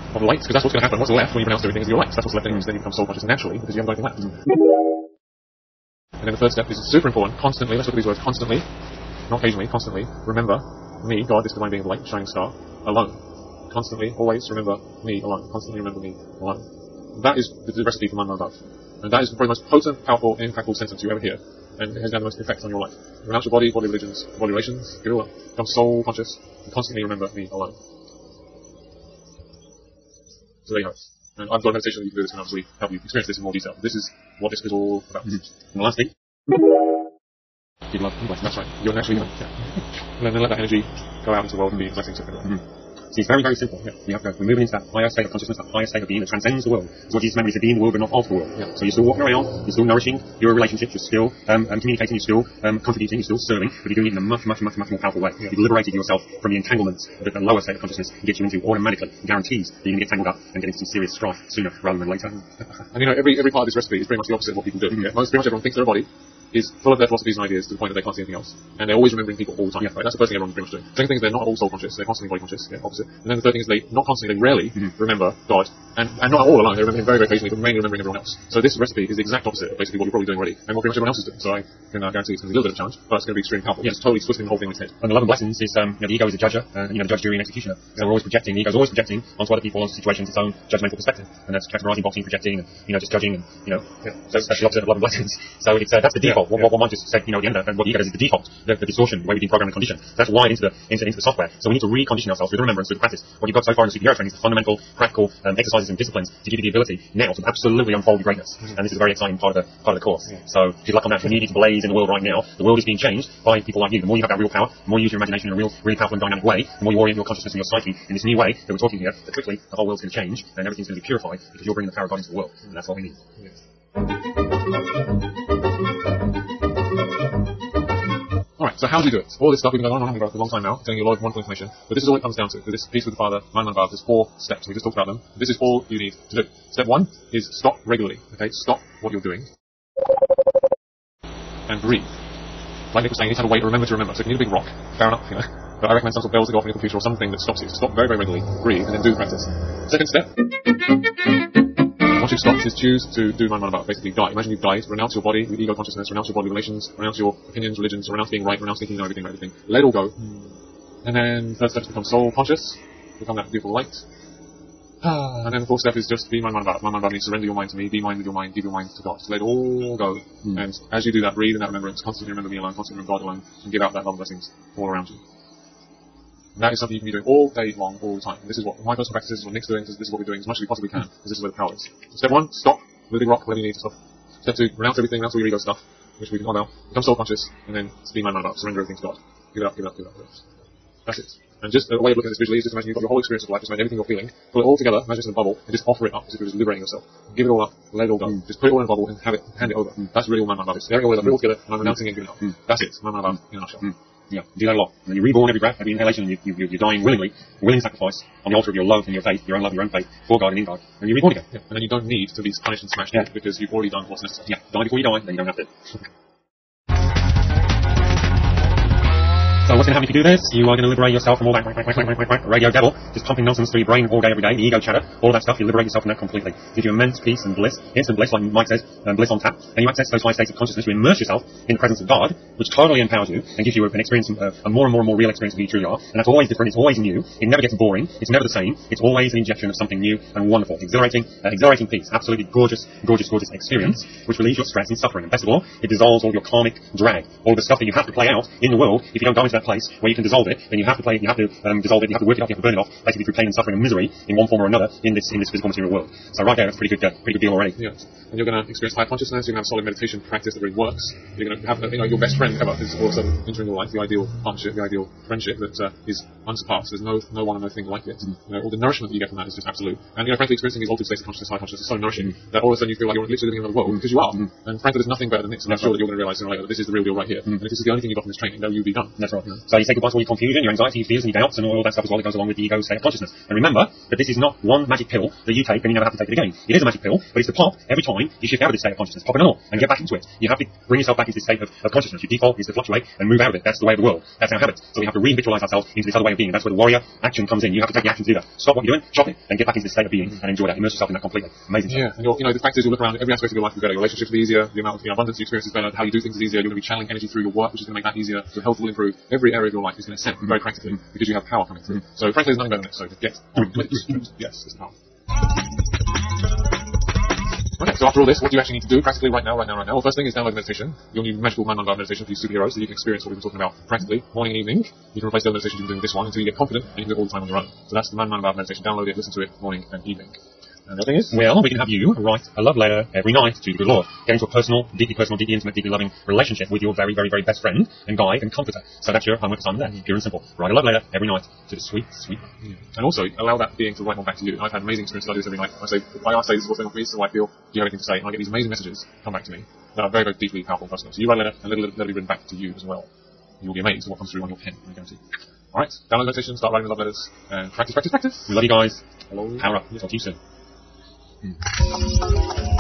B: of light, because that's what's going to happen. What's left when you pronounce everything is your light. That's what's left, and then you become soul conscious naturally because you haven't got anything left. And then the third step is super important. Constantly, let's look at these words. Constantly, not occasionally, constantly. Remember me, God, this divine being of light, shining star, alone. Constantly, always remember me alone. Constantly remember me alone. That is the, the recipe for Mind Mind Love. And that is probably the most potent, powerful, and impactful sentence you ever hear. And it has had the most effect on your life. Renounce your body, body religions, body relations, give it all up. Become soul conscious, and constantly remember me alone. So there you have it. And I've got a meditation that you can do this and obviously help you experience this in more detail. This is what this is all about. Mm-hmm. And the last thing, give love and blessing. That's right. You're naturally human. Yeah. And then let that energy go out into the world and be blessings to everyone. Mm-hmm. See, it's very, very simple. Yeah. You have to move into that higher state of consciousness, that higher state of being that transcends the world. It's what Jesus meant when he said, be in the world but not of the world. Yeah. So you're still walking around, you're still nourishing your relationships, you're still um, um, communicating, you're still um, contributing, you're still serving, but you're doing it in a much, much, much, much more powerful way. Yeah. You've liberated yourself from the entanglements that the lower state of consciousness gets you into automatically. It guarantees that you're going to get tangled up and get into some serious strife sooner rather than later. And you know, every every part of this recipe is pretty much the opposite of what people do. Mm-hmm. Yeah? Most, pretty much everyone thinks their body is full of their philosophies and ideas to the point that they can't see anything else. And they're always remembering people all the time. Yeah. Right? That's the first thing everyone's pretty much doing. Second thing is they're not at all soul conscious, they're constantly body conscious, yeah, opposite. And then the third thing is they, not constantly, they rarely mm-hmm. remember God. And, and not all alone, they remember him very, very occasionally, but mainly remembering everyone else. So this recipe is the exact opposite of basically what you're probably doing already, and what pretty much everyone else is doing. So I can uh, guarantee it's going to be a little bit of a challenge, but it's going to be extremely powerful. Yeah. It's totally twisting the whole thing on its head. And the love and blessings is, um, you know, the ego is a judger, uh, you know, the judge, jury, and executioner. So we're always projecting, the ego's always projecting onto other people, onto situations, its own judgmental perspective. And that's categorizing, boxing, projecting, and, you know, just judging, and, you know, yeah. so that's the opposite of love and blessings. So it's, uh, that's the default. Yeah. What, what one just said, you know, at the end of that, what the ego does is the default, the, the distortion, the way we've been programmed and conditioned. So that's wired into the, into, into the software. So we need to recondition ourselves through the remembrance, through the practice. What you've got so far in the superhero training is the fundamental, practical um, exercises and disciplines to give you the ability now to absolutely unfold your greatness. Mm-hmm. And this is a very exciting part of the, part of the course. Yeah. So if you'd like on that, if you need to blaze in the world right now, the world is being changed by people like you. The more you have that real power, the more you use your imagination in a real, really powerful and dynamic way, the more you orient your consciousness and your psyche in this new way that we're talking here, that quickly the whole world's going to change and everything's going to be purified because you're bringing the power of God into the world. And that's what we need. Yes. Alright, so how do you do it? All this stuff we've been going on and on for a long time now, telling you a lot of wonderful information, but this is all it comes down to. For this Peace with the Father, Mind Mind Love, there's four steps. We just talked about them. This is all you need to do. Step one is stop regularly. Okay, stop what you're doing and breathe. Like Nick was saying, you need to have a way to remember to remember. So if you need a big rock, fair enough, you know. But I recommend some sort of bells to go off on your computer or something that stops you. Stop very, very regularly, breathe, and then do the practice. Second step. Once you've stopped, is choose to do Mind Mind Love. Basically, die. Imagine you've died. Renounce your body, your ego consciousness. Renounce your body relations. Renounce your opinions, religions. Renounce being right. Renounce thinking you know everything about everything. Let it all go. Mm. And then third step is become soul conscious. Become that beautiful light. Ah, and then the fourth step is just be Mind Mind Love. Mind Mind Love means surrender your mind to me. Be mind with your mind. Give your mind to God. So let it all go. Mm. And as you do that, breathe in that remembrance. Constantly remember me alone. Constantly remember God alone. And give out that love and blessings all around you. And that is something you can be doing all day long, all the time. And this is what my personal practice is, this is what Nick's doing, this is what we're doing as much as we possibly can, because this is where the power is. So step one, stop, with a big rock, whatever you need to stop. Step two, renounce everything, renounce all your ego stuff, which we can talk about. Become soul conscious, and then be Mind Mind Love, surrender everything to God. Give it up, give it up, give it up, give it up. That's it. And just a way of looking at this visually is just imagine you've got your whole experience of life, just imagine everything you're feeling, pull it all together, imagine it's in a bubble, and just offer it up as if you're just liberating yourself. Give it all up, let it all go. Mm. Just put it all in a bubble and have it, hand it over. Mm. That's really all Mind Mind Love is. There it all is, I put it all together, and I'm renouncing it and giving it up. Mm. That's it, Mind Mind Love in a nutshell. Mm. Yeah, do that a lot. And you're reborn every breath, every inhalation, and you, you, you're dying willingly, willing sacrifice on the altar of your love and your faith, your own love, your own faith, for God and in God. And you're reborn again. Yeah. And then you don't need to be punished and smashed yeah. because you've already done what's necessary. Yeah, die before you die, then you don't have to. So what's going to happen if you do this? You are going to liberate yourself from all that whack, whack, whack, whack, whack, radio devil, just pumping nonsense through your brain all day, every day, the ego chatter, all that stuff. You liberate yourself from that completely. Gives you immense peace and bliss, instant bliss, like Mike says, um, bliss on tap. And you access those high states of consciousness. You immerse yourself in the presence of God, which totally empowers you and gives you an experience, uh, a more and more and more real experience of who you truly are. And that's always different. It's always new. It never gets boring. It's never the same. It's always an injection of something new and wonderful, exhilarating, uh, exhilarating peace. Absolutely gorgeous, gorgeous, gorgeous experience, which relieves your stress and suffering. And best of all, it dissolves all your karmic drag, all the stuff that you have to play out in the world. If you don't go into that place where you can dissolve it, then you have to play it, you have to um, dissolve it, you have to work it off, you have to burn it off, basically through pain and suffering and misery in one form or another in this in this physical material world. So right there, that's a pretty good, uh, pretty good deal already. Yeah. And you're going to experience higher consciousness. You're going to have solid meditation practice that really works. You're going to have, you know, your best friend ever is all of a sudden entering your life, the ideal partnership, the ideal friendship that uh, is unsurpassed. There's no no one and no thing like it. Mm. You know, all the nourishment that you get from that is just absolute. And you know, frankly, experiencing these altered states of consciousness, high consciousness, is so nourishing mm. that all of a sudden you feel like you're literally living in another world mm. because you are. Mm. And frankly, there's nothing better than this. And I'm sure that you're going to realize sooner or later that this is the real deal right here. Mm. And if this is the only thing you got from this training, then you'll be done. That's right. Yeah.
A: So you say goodbye to all your confusion, your anxiety, your fears, and your doubts, and all that stuff as well that goes along with the ego state of consciousness. And remember that this is not one magic pill that you take and you never have to take it again. It is a magic pill, but it's to pop every time you shift out of this state of consciousness. Pop it on and get back into it. You have to bring yourself back into this state of, of consciousness. Your default is to fluctuate and move out of it. That's the way of the world. That's our habit. So we have to re-habitualize ourselves into this other way of being. That's where the warrior action comes in. You have to take the action to do that. Stop what you're doing, chop it, and get back into this state of being and enjoy that. Immerse yourself in that completely. Amazing stuff.
B: Yeah, and you're, you know, the fact is you'll look around, every aspect of your life will be better. Your relationships will be easier, the amount of you know, abundance you experience is better, how you do things is easier, you're going to be channeling energy through your work, which is going to make that easier, your health will improve, every area of your life is going to ascend very practically, because you have power coming through. So frankly, there's nothing better than it, so get on with it. Yes, it's the power. Okay, so after all this, what do you actually need to do practically right now, right now, right now? Well, first thing is download the meditation, your new magical Man Guard meditation for you superheroes, so you can experience what we've been talking about practically, morning and evening. You can replace the other meditations you've been doing this one until you get confident and you can do it all the time on your own. So that's the Man Guard meditation. Download it, listen to it, morning and evening. And the other thing is, well, we can have you write a love letter every night to the good Lord. Get into a personal, deeply personal, deeply intimate, deeply loving relationship with your very, very, very best friend and guide and comforter. So that's your homework assignment there, pure and simple. Write a love letter every night to the sweet, sweet love. Yeah. And also, allow that being to write one back to you. I've had amazing experiences. I do this every night. I say, I ask, say, this is what's going on for me, this is what I feel. Do you have anything to say? And I get these amazing messages come back to me that are very, very deeply powerful and personal. So you write a letter, and it'll, it'll be written back to you as well. You'll be amazed at what comes through on your pen, I guarantee. Alright, download the meditation, start writing the love letters, and practice, practice, practice. We love you guys.
A: Hello.
B: Power up.
A: Talk to you soon.
B: Mm.